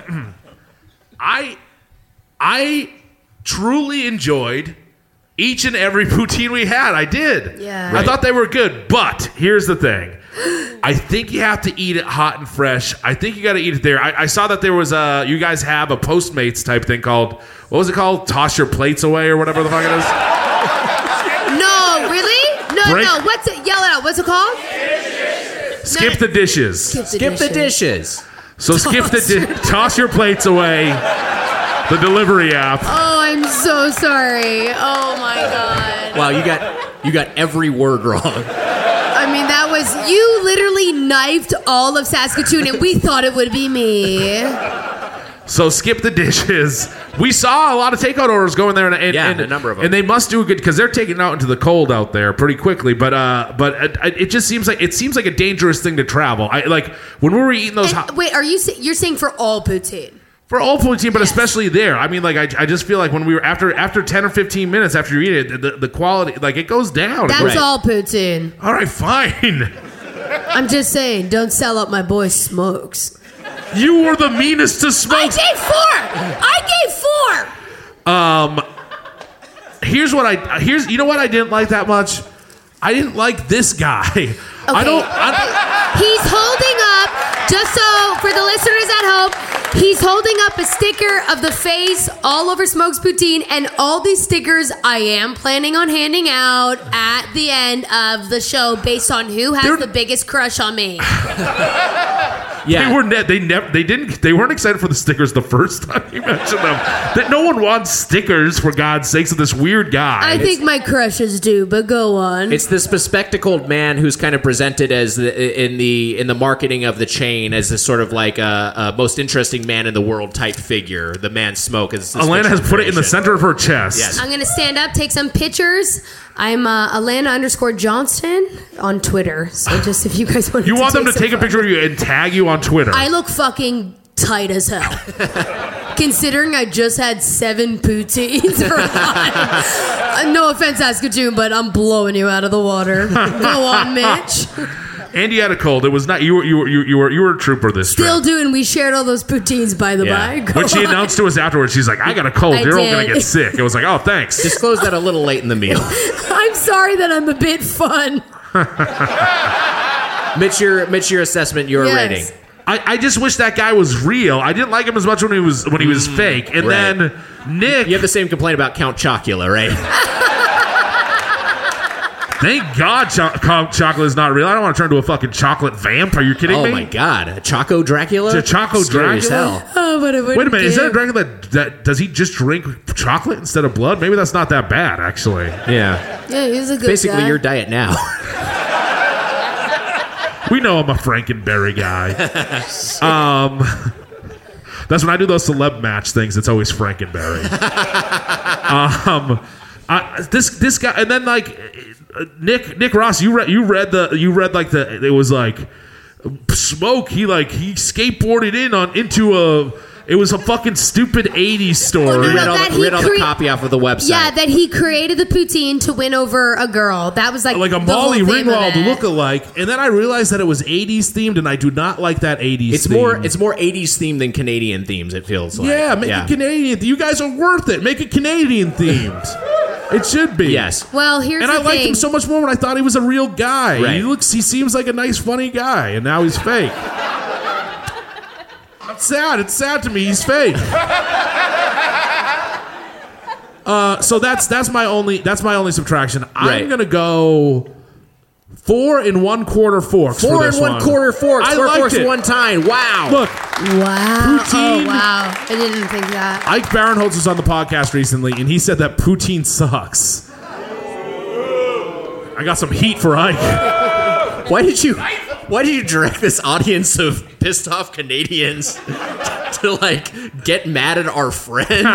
I truly enjoyed each and every poutine we had. I did. Yeah. I thought they were good, but here's the thing. I think you have to eat it hot and fresh. I think you got to eat it there. I saw that there was you guys have a Postmates type thing called, what was it called? Toss your plates away or whatever the fuck it is. No, really? No. What's it? Yell it out. What's it called? Skip the dishes. Skip the dishes. So toss your plates away. The delivery app. Oh, I'm so sorry. Oh my God. Wow, you got every word wrong. I mean, that was, you literally knifed all of Saskatoon and we thought it would be me. So skip the dishes. We saw a lot of takeout orders going there, and a number of them, and they must do good because they're taking it out into the cold out there pretty quickly. But it just seems like a dangerous thing to travel. Like when we were eating those. Wait, you're saying for all poutine? For all poutine, but Yes. especially there. I mean, like I just feel like when we were after 10 or 15 minutes after you eat it, the quality, like it goes down. That's all poutine. All right, fine. I'm just saying, don't sell out my boy Smokes. You were the meanest to smoke. I gave 4. Here's you know what I didn't like that much. I didn't like this guy. Okay. He's He's holding up, just so for the listeners at home, he's holding up a sticker of the face all over Smokes Poutine, and all these stickers I am planning on handing out at the end of the show based on who has the biggest crush on me. Yeah. They weren't excited for the stickers the first time you mentioned them. That no one wants stickers, for God's sakes, of this weird guy. I think my crushes do, but go on. It's this bespectacled man who's kind of presented as in the marketing of the chain as this sort of like a most interesting man in the world type figure. The man Smoke is. Alana has put it in the center of her chest. Yes. I'm going to stand up, take some pictures. I'm Alana_Johnston on Twitter. So just if you guys want You want them to take a picture of you and tag you on Twitter. I look fucking tight as hell. Considering I just had 7 poutines for one. No offense, Saskatoon, but I'm blowing you out of the water. Go on, Mitch. Andy had a cold. It was not you. Were a trooper this Still trip. doing. We shared all those poutines, by the by. Go When she on. announced to us afterwards, she's like, "I got a cold. I You're all did. gonna get sick." It was like, "Oh, thanks." Disclosed that a little late in the meal. I'm sorry that I'm a bit fun. Mitch, your assessment, your Yes. rating. I just wish that guy was real. I didn't like him as much when he was fake. And right. then Nick. You have the same complaint about Count Chocula, right? Thank God chocolate is not real. I don't want to turn into a fucking chocolate vamp. Are you kidding me? Oh my God, Choco Dracula. It's a Choco Scary as Dracula? hell. Oh, but it Wait a minute. Is that a Dracula that does he just drink chocolate instead of blood? Maybe that's not that bad, actually. Yeah. Yeah, he's a good Basically, guy. your diet now. We know I'm a Frankenberry guy. That's when I do those celeb match things. It's always Frankenberry. This guy, and then like Nick Ross, you read like it was like Smoke. He skateboarded into it was a fucking stupid 80s story. Read all the copy off of the website. Yeah, that he created the poutine to win over a girl. That was like a Molly Ringwald lookalike. And then I realized that it was 80s themed, and I do not like that 80s It's theme. more 80s themed than Canadian themes, it feels like. Yeah, make it Canadian. You guys are worth it. Make it Canadian themed. It should be. Yes. Well, here's and the I liked thing. him so much more when I thought he was a real guy. Right. He seems like a nice, funny guy, and now he's fake. It's sad. It's sad to me. He's fake. So that's my only subtraction. Right. I'm gonna go 4 1/4 forks. 4 for this one. 1/4 forks. I 4 liked forks it. one time. Wow. Look, Wow. Poutine. Oh, wow. I didn't think that. Ike Barinholtz was on the podcast recently, and he said that poutine sucks. I got some heat for Ike. Why did you direct this audience of pissed off Canadians to get mad at our friend?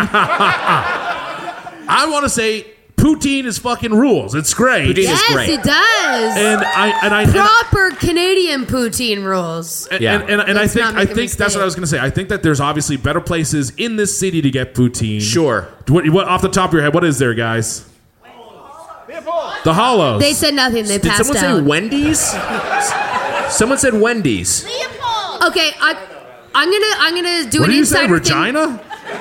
I want to say poutine is fucking rules. It's great. Poutine is Yes, great. it does. And I Proper Canadian poutine rules. Yeah. And I Let's not make a think that's what I was going to say. I think that there's obviously better places in this city to get poutine. Sure. What off the top of your head? What is there, guys? The Hollows. They said nothing. They Did passed someone out. say Wendy's? Someone said Wendy's. Okay, I'm gonna do What an did you say? insider thing. Regina?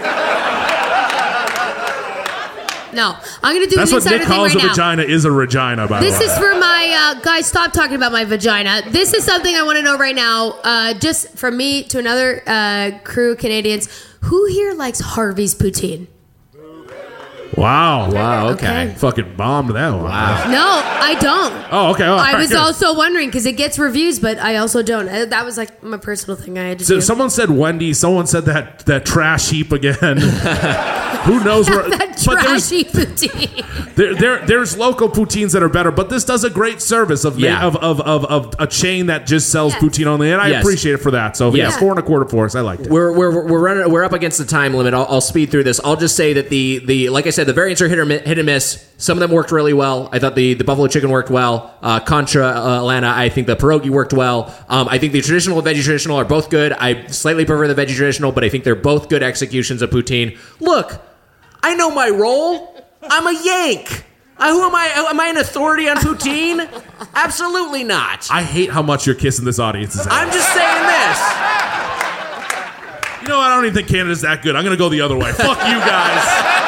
No, I'm gonna do That's an what insider Nick thing calls right a now. vagina is a Regina, by the way. This is for my guys. Stop talking about my vagina. This is something I want to know right now. Just from me to another crew Canadians. Who here likes Harvey's poutine? Wow. Wow, okay. Fucking bombed that one. Wow. No, I don't. Oh, okay. All I right, was good. also wondering because it gets reviews, but I also don't. That was like my personal thing I had to So do. someone said Wendy. Someone said that trash heap again. Who knows where? that but there's trashy poutine. there's local poutines that are better, but this does a great service of Yeah. of a chain that just sells Yes. poutine only, and I Yes. appreciate it for that. So Yes. yeah, 4 1/4 forks. I liked it. We're up against the time limit. I'll speed through this. I'll just say that the like I said, the variants are hit and miss. Some of them worked really well. I thought the buffalo chicken worked well. Contra Atlanta, I think the pierogi worked well. I think the traditional and veggie traditional are both good. I slightly prefer the veggie traditional, but I think they're both good executions of poutine. Look, I know my role. I'm a Yank. Who am I? Am I an authority on poutine? Absolutely not. I hate how much you're kissing this audience's ass. I'm just saying this. You know, I don't even think Canada's that good. I'm gonna go the other way. Fuck you guys.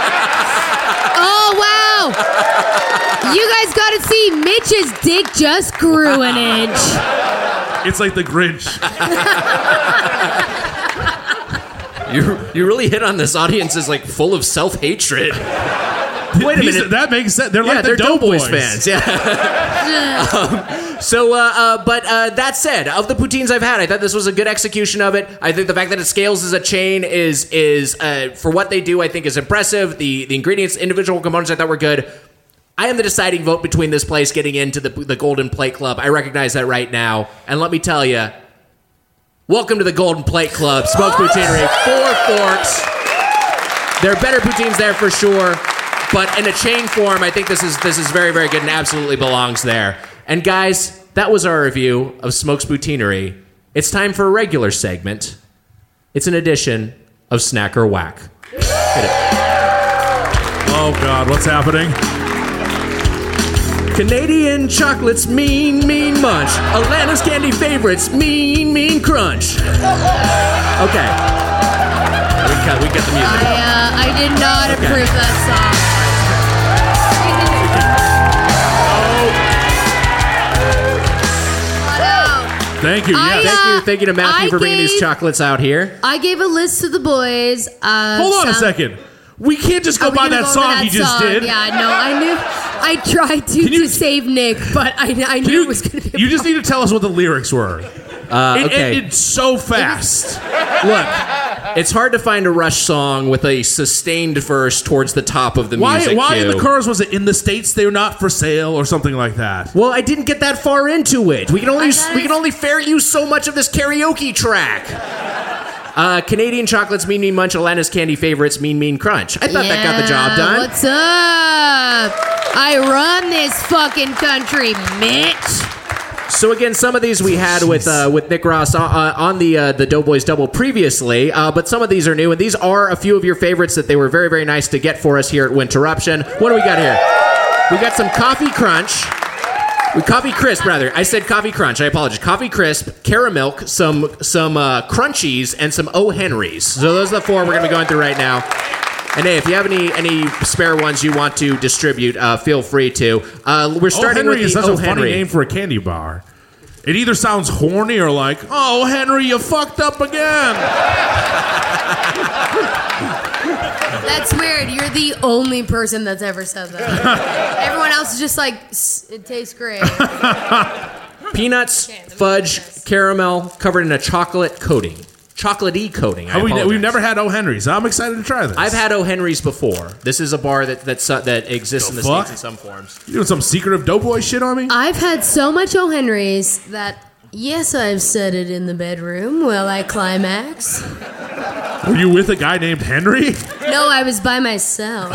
Oh wow! You guys got to see Mitch's dick just grew an inch. It's like the Grinch. You really hit on this audience is full of self-hatred. Wait a minute. That makes sense. They're like They're the Doughboys fans. Yeah. But that said, of the poutines I've had, I thought this was a good execution of it. I think the fact that it scales as a chain is for what they do, I think is impressive. The ingredients, individual components, I thought were good. I am the deciding vote between this place getting into the Golden Plate Club. I recognize that right now, and let me tell you, welcome to the Golden Plate Club, Smoked Poutineery, 4 forks. There are better poutines there for sure. But in a chain form, I think this is very, very good and absolutely belongs there. And guys, that was our review of Smoke's Poutineery. It's time for a regular segment. It's an edition of Snack or Whack. Hit it. Oh God, what's happening? Canadian chocolates, mean munch. Atlanta's candy favorites, mean crunch. Okay. We got the music. I did not approve that song. Thank you. Yes. Thank you to Matthew I for bringing these gave- chocolates out here. I gave a list to the boys. Hold on a second. We can't just go Are we by gonna that go over song he just song? did. Yeah, no, I knew. I tried to save Nick, but I knew it was going to be. You just need to tell us what the lyrics were. Okay. It's so fast. Look, it's hard to find a Rush song with a sustained verse towards the top of the music Why in cue. the chorus was it in the States they're not for sale or something like that? Well, I didn't get that far into it. We can only fair use so much of this karaoke track. Canadian chocolates, mean munch. Atlanta's candy favorites, mean crunch. I thought that got the job done. What's up? I run this fucking country, Mitch. So again, some of these we had with Nick Ross on the Doughboys Double previously, but some of these are new, and these are a few of your favorites that they were very, very nice to get for us here at Winterruption. What do we got here? We got some Coffee Crisp, rather. I said Coffee Crunch. I apologize. Coffee Crisp, Caramilk, some Crunchies, and some O. Henrys. So those are the four we're going to be going through right now. And hey, if you have any spare ones you want to distribute, feel free to. We're starting with the is such O. a funny Henry. name for a candy bar. It either sounds horny or like, oh, Henry, you fucked up again. That's weird. You're the only person that's ever said that. Everyone else is just like, it tastes great. Peanuts, fudge, caramel, covered in a chocolate coating. Chocolatey coating. We've never had O. Henry's. I'm excited to try this. I've had O. Henry's before. This is a bar that exists in the States in some forms. You doing some secretive doughboy shit on me? I've had so much O. Henry's that, yes, I've said it in the bedroom while I climax. Were you with a guy named Henry? No, I was by myself.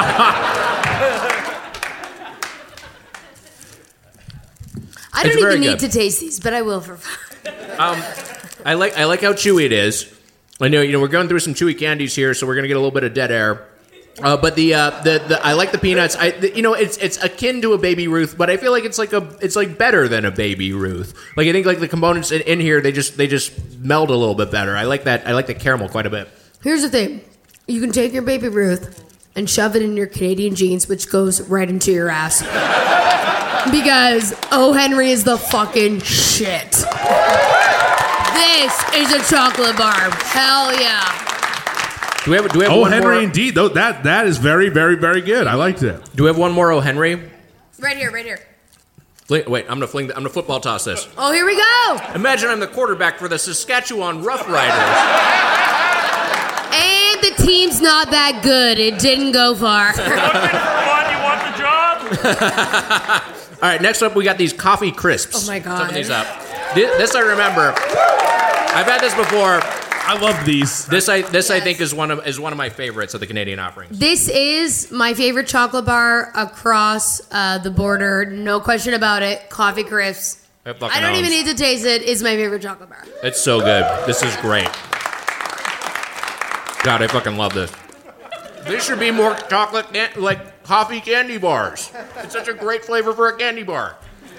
I don't even need to taste these, but I will for fun. I like how chewy it is. I know we're going through some chewy candies here, so we're gonna get a little bit of dead air. But the I like the peanuts. It's akin to a Baby Ruth, but I feel like it's like better than a Baby Ruth. Like I think like the components in here they just meld a little bit better. I like that. I like the caramel quite a bit. Here's the thing: you can take your Baby Ruth and shove it in your Canadian jeans, which goes right into your ass. Because O. Henry is the fucking shit. This is a chocolate bar. Hell yeah. Do we have O. one Henry more? indeed. Though that is very, very, very good. I liked it. Do we have one more O. Henry? Right here. Wait, I'm gonna football toss this. Oh, here we go. Imagine I'm the quarterback for the Saskatchewan Roughriders. And the team's not that good. It didn't go far. You want the job? All right, next up we got these Coffee Crisps. Oh my God. Let's open these up. This I remember. I've had this before. I love these. This I think is one of my favorites of the Canadian offerings. This is my favorite chocolate bar across the border. No question about it. Coffee Crisps. I don't even need to taste it. It's my favorite chocolate bar. It's so good. This is great. God, I fucking love this. There should be more chocolate, like coffee candy bars. It's such a great flavor for a candy bar.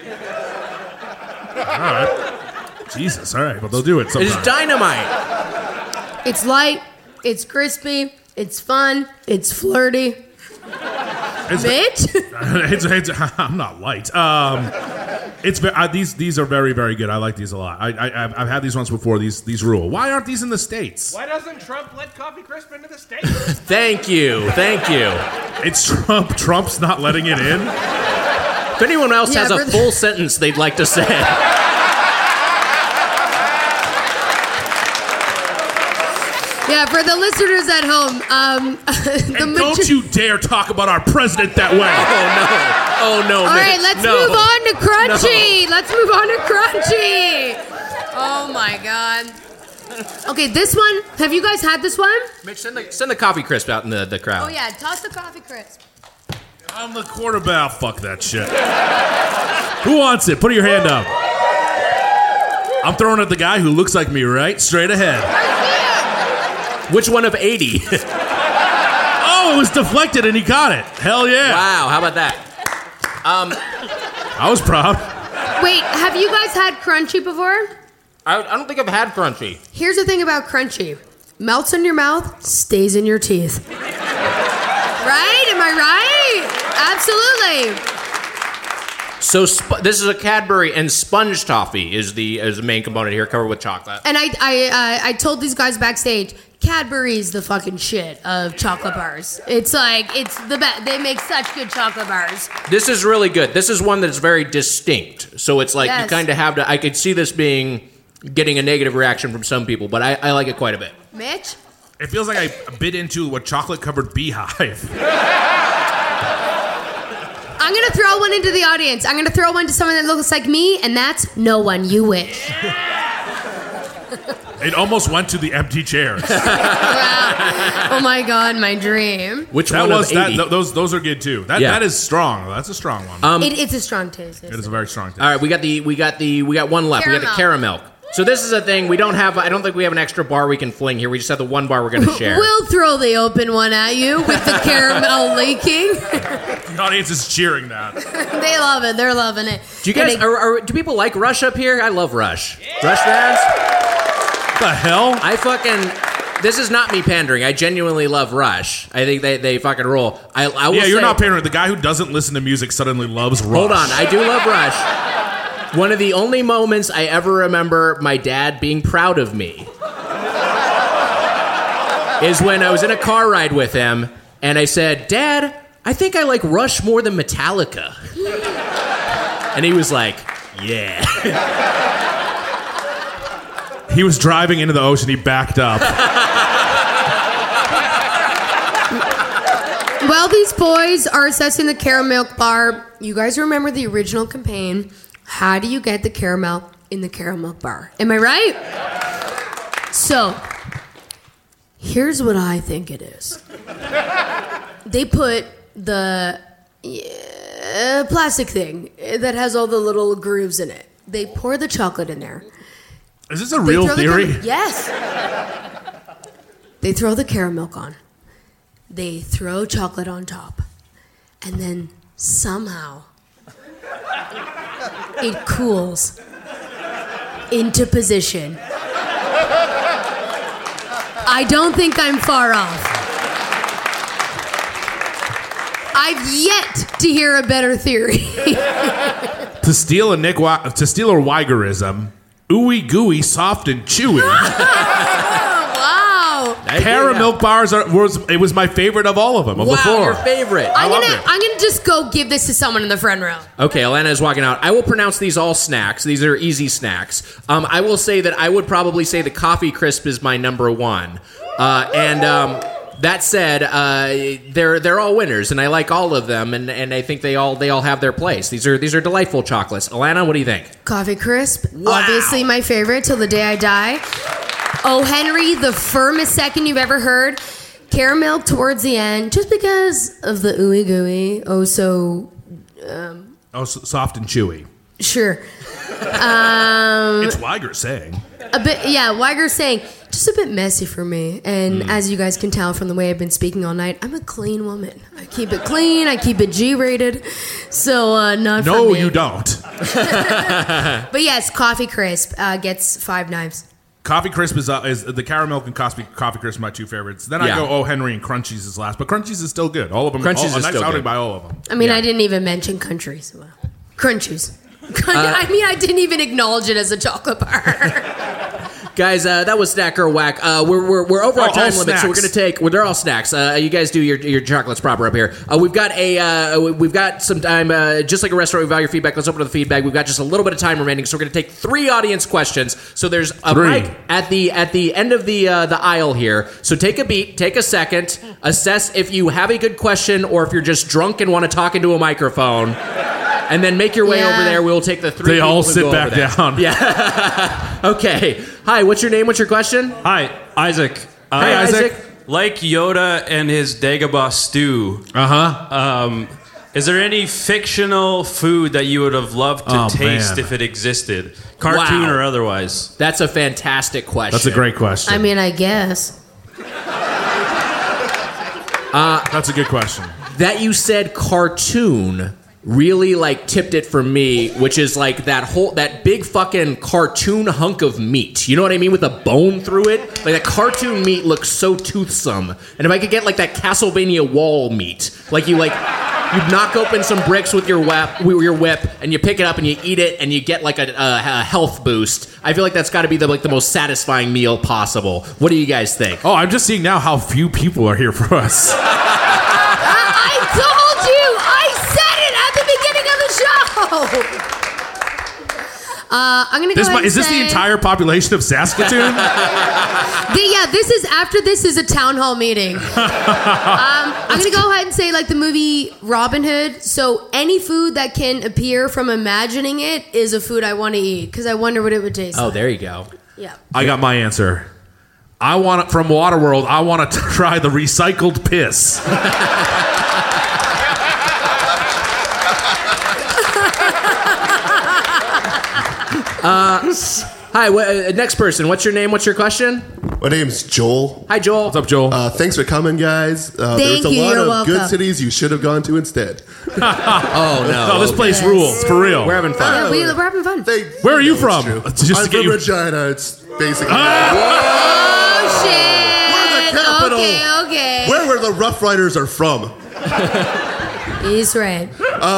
All right. Jesus, all right. But they'll do it sometime. It's dynamite. It's light. It's crispy. It's fun. It's flirty. Bitch. I'm not light. These are very, very good. I like these a lot. I've had these ones before. These rule. Why aren't these in the States? Why doesn't Trump let Coffee Crisp into the States? Thank you. It's Trump. Trump's not letting it in. If anyone else has a full sentence they'd like to say. Yeah, for the listeners at home, Don't you dare talk about our president that way. Oh no. All right, let's move on to Crunchy. No. Let's move on to Crunchy. Oh my God. Okay, this one. Have you guys had this one? Mitch, send the Coffee Crisp out in the crowd. Oh yeah, toss the Coffee Crisp. I'm the quarterback. Fuck that shit. Who wants it? Put your hand up. I'm throwing at the guy who looks like me, right? Straight ahead. Which one of 80? Oh, it was deflected and he caught it. Hell yeah. Wow, how about that? I was proud. Wait, have you guys had Crunchy before? I don't think I've had Crunchy. Here's the thing about Crunchy. Melts in your mouth, stays in your teeth. Right? Am I right? Absolutely. So this is a Cadbury and sponge toffee is the main component here, covered with chocolate. And I told these guys backstage, Cadbury's the fucking shit of chocolate bars. It's like, it's the best. They make such good chocolate bars. This is really good. This is one that's very distinct. So it's like Yes. you kind of have to, I could see this getting a negative reaction from some people, but I like it quite a bit. Mitch? It feels like I bit into a chocolate-covered beehive. I'm going to throw one into the audience. I'm going to throw one to someone that looks like me, and that's no one. You wish. It almost went to the empty chairs. Wow. Oh my God, my dream. Which That one was of 80? those are good too. That is strong. That's a strong one. It's a strong taste. It is a very strong taste. All right, we got one left. We got the caramel. So this is a thing we don't have. I don't think we have an extra bar we can fling here. We just have the one bar we're going to share. We'll throw the open one at you with the caramel leaking. The audience is cheering that. They love it. They're loving it. Do you guys? Do people like Rush up here? I love Rush. Yeah. Rush fans. What the hell? I fucking. This is not me pandering. I genuinely love Rush. I think they fucking rule. I will Yeah, you're say, not pandering. The guy who doesn't listen to music suddenly loves Rush. Hold on, I do love Rush. One of the only moments I ever remember my dad being proud of me is when I was in a car ride with him, and I said, "Dad, I think I like Rush more than Metallica." And he was like, "Yeah." He was driving into the ocean. He backed up. While these boys are assessing the caramel bar, you guys remember the original campaign. How do you get the caramel in the caramel bar? Am I right? So, here's what I think it is. They put the plastic thing that has all the little grooves in it. They pour the chocolate in there. Is this a real theory? Yes. They throw the caramel on. They throw chocolate on top. And then somehow it cools into position. I don't think I'm far off. I've yet to hear a better theory. To steal a Weigerism, ooey gooey, soft and chewy. Wow. Caramel bars was my favorite of all of them. Wow, before. your favorite. I'm gonna just go give this to someone in the front row. Okay, Alana is walking out. I will pronounce these all snacks. These are easy snacks. I will say that I would probably say the Coffee Crisp is my number one. That said, they're all winners, and I like all of them, and I think they all have their place. These are delightful chocolates. Alana, what do you think? Coffee Crisp, Wow. obviously my favorite till the day I die. Oh, Henry, the firmest second you've ever heard. Caramel towards the end, just because of the ooey gooey. Oh, so Soft and chewy. sure. It's Weiger saying. A bit, yeah. Weiger's saying just a bit messy for me, and as you guys can tell from the way I've been speaking all night, I'm a clean woman. I keep it clean. I keep it G-rated. So not for me. No, you don't. But yes, Coffee Crisp gets 5 knives. Coffee Crisp is the caramel and Coffee Crisp are my two favorites. Then I go Oh Henry and Crunchies is last, but Crunchies is still good. All of them. Crunchies is nice still outing good. by all of them. I mean, I didn't even mention countries. Well, Crunchies. I mean, I didn't even acknowledge it as a chocolate bar. Guys, that was Snack or Whack. We're over our time limit, so we're going to take. Well, they're all snacks. You guys do your chocolates proper up here. We've got some time. Just like a restaurant, we value your feedback. Let's open to the feedback. We've got just a little bit of time remaining, so we're going to take 3 audience questions. So there's a mic at the end of the aisle here. So take a beat, take a second, assess if you have a good question or if you're just drunk and want to talk into a microphone. And then make your way over there. We'll take the 3 They people all who sit go back over there. down. Yeah. Okay. Hi, what's your name? What's your question? Hi, Isaac. Hey, Isaac. Like Yoda and his Dagobah stew, is there any fictional food that you would have loved to taste if it existed? Cartoon or otherwise? That's a fantastic question. That's a great question. I mean, I guess. That's a good question. That you said cartoon really tipped it for me, which is that big fucking cartoon hunk of meat. You know what I mean? With a bone through it. Like that cartoon meat looks so toothsome. And if I could get that Castlevania wall meat, you knock open some bricks with your whip, and you pick it up and you eat it, and you get a health boost. I feel like that's got to be the most satisfying meal possible. What do you guys think? Oh, I'm just seeing now how few people are here for us. I told you! I said it at the beginning of the show! I'm going to go ahead and Is this the entire population of Saskatoon? This is a town hall meeting. I'm going to go ahead and say the movie Robin Hood. So any food that can appear from imagining it is a food I want to eat because I wonder what it would taste like. Oh, there you go. Yeah. I got my answer. I want it from Waterworld. I want to try the recycled piss. Hi, next person. What's your name? What's your question? My name's Joel. Hi, Joel. What's up, Joel? Thanks for coming, guys. There's a you. lot You're of welcome. good cities you should have gone to instead. Oh, no. No, this place rules, for real. We're having fun. Yeah, we're having fun. Where are you it's from? true. Just I'm to get from you- Regina. It's basically Oh, shit. We're the capital. Okay. where the Rough Riders are from. He's right.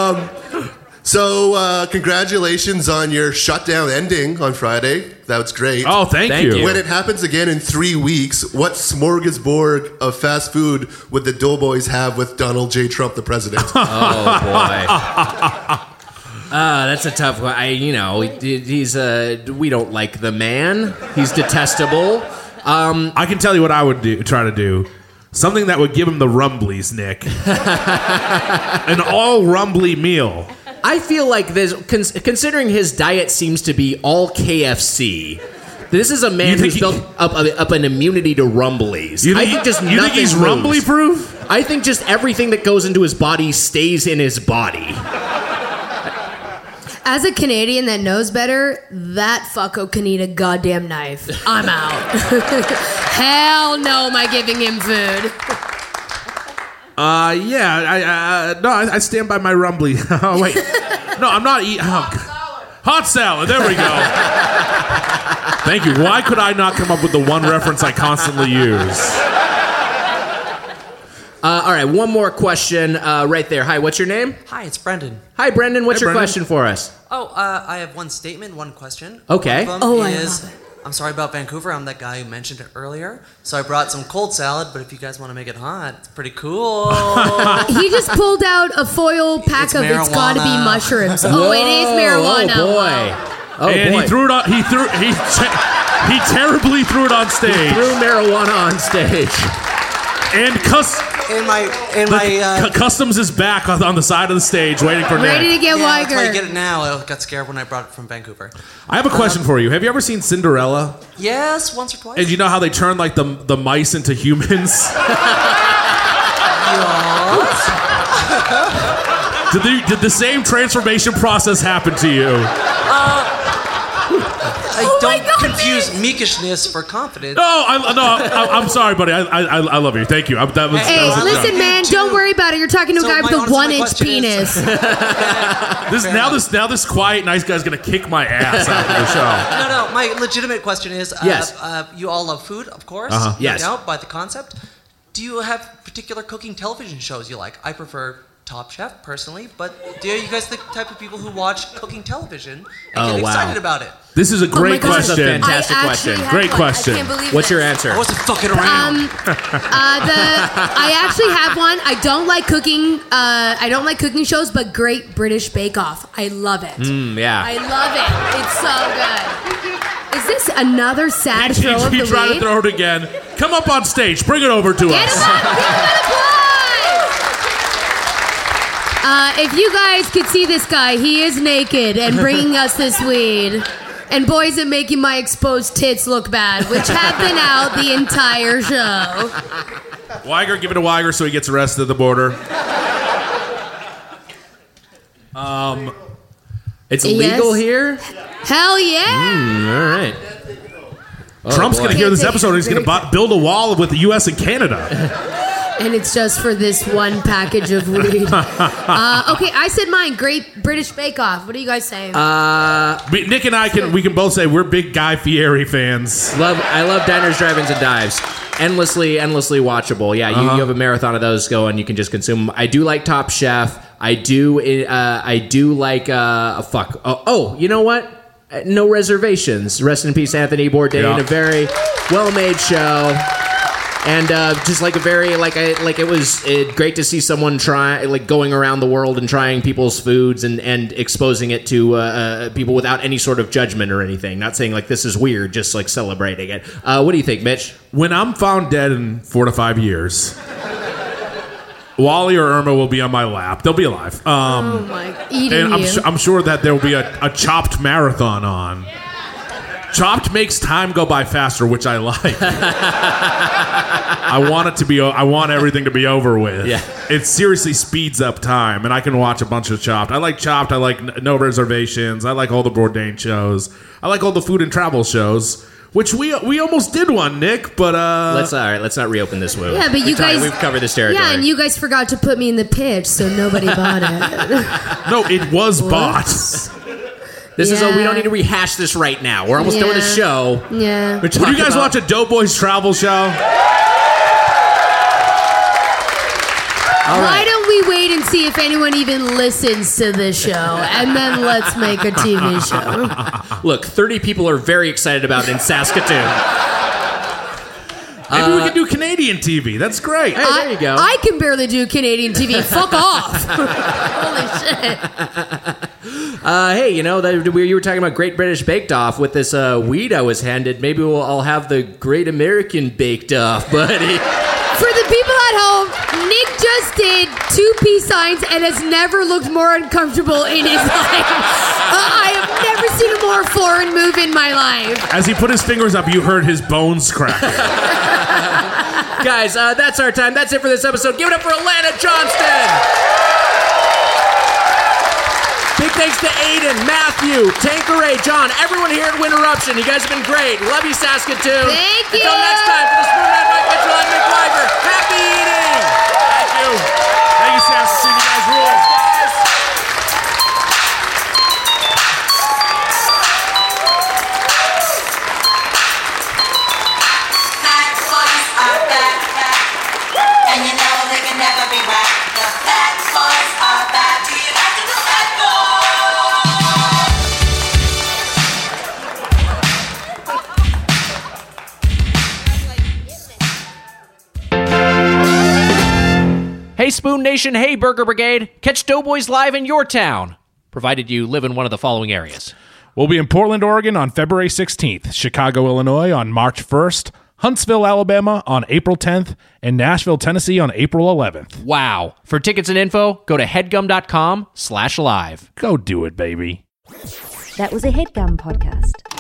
So, congratulations on your shutdown ending on Friday. That was great. Oh, thank you. When it happens again in 3 weeks, what smorgasbord of fast food would the Doughboys have with Donald J. Trump, the president? Oh, boy. That's a tough one. He's we don't like the man. He's detestable. I can tell you what I would try to do. Something that would give him the rumblies, Nick. An all rumbly meal. I feel like this, considering his diet seems to be all KFC. This is a man who's built up an immunity to rumblies. You think, I think just you think nothing he's moves. rumbly proof? I think just everything that goes into his body stays in his body. As a Canadian that knows better, that fucko can eat a goddamn knife. I'm out. Hell no, am I giving him food? I stand by my rumbly. Oh, wait. No, I'm not eating. Hot salad. There we go. Thank you. Why could I not come up with the one reference I constantly use? All right, one more question right there. Hi, what's your name? Hi, it's Brendan. Hi, Brendan. What's Hey, your Brendan. question for us? Oh, I have one statement, one question. Okay. One of them Oh, I is, love it. I'm sorry about Vancouver. I'm that guy who mentioned it earlier. So I brought some cold salad, but if you guys want to make it hot, it's pretty cool. He just pulled out a foil pack It's of it's gotta be marijuana. mushrooms. Oh, it is marijuana. Oh, boy. Oh, And boy. he threw it on. He terribly threw it on stage. Threw marijuana on stage. And Customs is back on the side of the stage waiting for Nick. Ready to get That's why you Weiger. get it now. I got scared when I brought it from Vancouver. I have a question for you. Have you ever seen Cinderella? Yes, once or twice. And you know how they turn like the mice into humans? Did the same transformation process happen to you? Don't confuse meekishness for confidence. No, I'm sorry, buddy. I love you. Thank you. That was Hey, a listen, joke. man, don't worry about it. You're talking to a So guy my- with a honestly, my 1-inch question penis. This quiet nice guy's gonna kick my ass after the show. No. My legitimate question is: Yes. you all love food, of course. Uh-huh. No Yes. doubt by the concept. Do you have particular cooking television shows you like? I prefer Top Chef personally, but are you guys the type of people who watch cooking television and get excited about it? This is a great God. This is a question. fantastic I question. actually have Great one. question. I can't believe What's this. your answer? I wasn't fucking around. I actually have one. I don't like cooking. I don't like cooking shows, but Great British Bake Off. I love it. Yeah. I love it. It's so good. Is this another sad throw of He the tried to week? throw it again. Come up on stage. Bring it over to Get us. him up! Give him an applause! If you guys could see this guy, he is naked and bringing us this weed. And boy, is it making my exposed tits look bad, which have been out the entire show. Weiger, give it to Weiger so he gets arrested at the border. It's Yes. legal here? Hell yeah! All right. Trump's boy. going to hear this Can't episode and he's going to build a wall with the U.S. and Canada. And it's just for this one package of weed. Okay, I said mine. Great British Bake Off. What are you guys saying? Nick and I can both say we're big Guy Fieri fans. I love Diners, Drive-Ins, and Dives. Endlessly watchable. Yeah, you have a marathon of those going. You can just consume them. I do like Top Chef. I do like you know what? No Reservations. Rest in peace, Anthony Bourdain. Yeah. A very well-made show. And just like a very it was great to see someone going around the world and trying people's foods and exposing it to people without any sort of judgment or anything. Not saying like this is weird, just like celebrating it. What do you think, Mitch? When I'm found dead in 4 to 5 years, Wally or Irma will be on my lap. They'll be alive. oh my! Eating And you. I'm sure that there will be a chopped marathon on. Chopped makes time go by faster, which I like. I want everything to be over with. Yeah. It seriously speeds up time, and I can watch a bunch of Chopped. I like Chopped. I like No Reservations. I like all the Bourdain shows. I like all the food and travel shows, which we almost did one, Nick, but let's not reopen this wound. Yeah, but you guys, we've covered this territory. Yeah, and you guys forgot to put me in the pitch, so nobody bought it. No, it was bought. We don't need to rehash this right now. We're almost done with the show. Yeah. Would you guys watch a Doughboys travel show? Why don't we wait and see if anyone even listens to this show, and then let's make a TV show. Look, 30 people are very excited about it in Saskatoon. Maybe we could do Canadian TV. That's great. Hey, there you go. I can barely do Canadian TV. Fuck off. Holy shit. Hey, you were talking about Great British Baked Off with this weed I was handed. Maybe I'll have the Great American Baked Off, buddy. For the people at home, Nick just did 2 peace signs and has never looked more uncomfortable in his life. I have never seen a more foreign move in my life. As he put his fingers up, you heard his bones crack. Guys, that's our time. That's it for this episode. Give it up for Alana Johnston. Big thanks to Aiden, Matthew, Tanqueray, John, everyone here at Winterruption. You guys have been great. Love you, Saskatoon. Thank you. Until next time, for the Spoonman, Mike Mitchell, and Nick Weiger. Happy eating. Thank you. Thank you, Saskatoon. You guys rule. Fat boys are back, and you know they can never be back. The fat boys are back. Do you like the fat Hey Spoon Nation, hey Burger Brigade, catch Doughboys live in your town, provided you live in one of the following areas. We'll be in Portland, Oregon on February 16th, Chicago, Illinois on March 1st, Huntsville, Alabama on April 10th, and Nashville, Tennessee on April 11th. Wow. For tickets and info, go to headgum.com/live. Go do it, baby. That was a HeadGum podcast.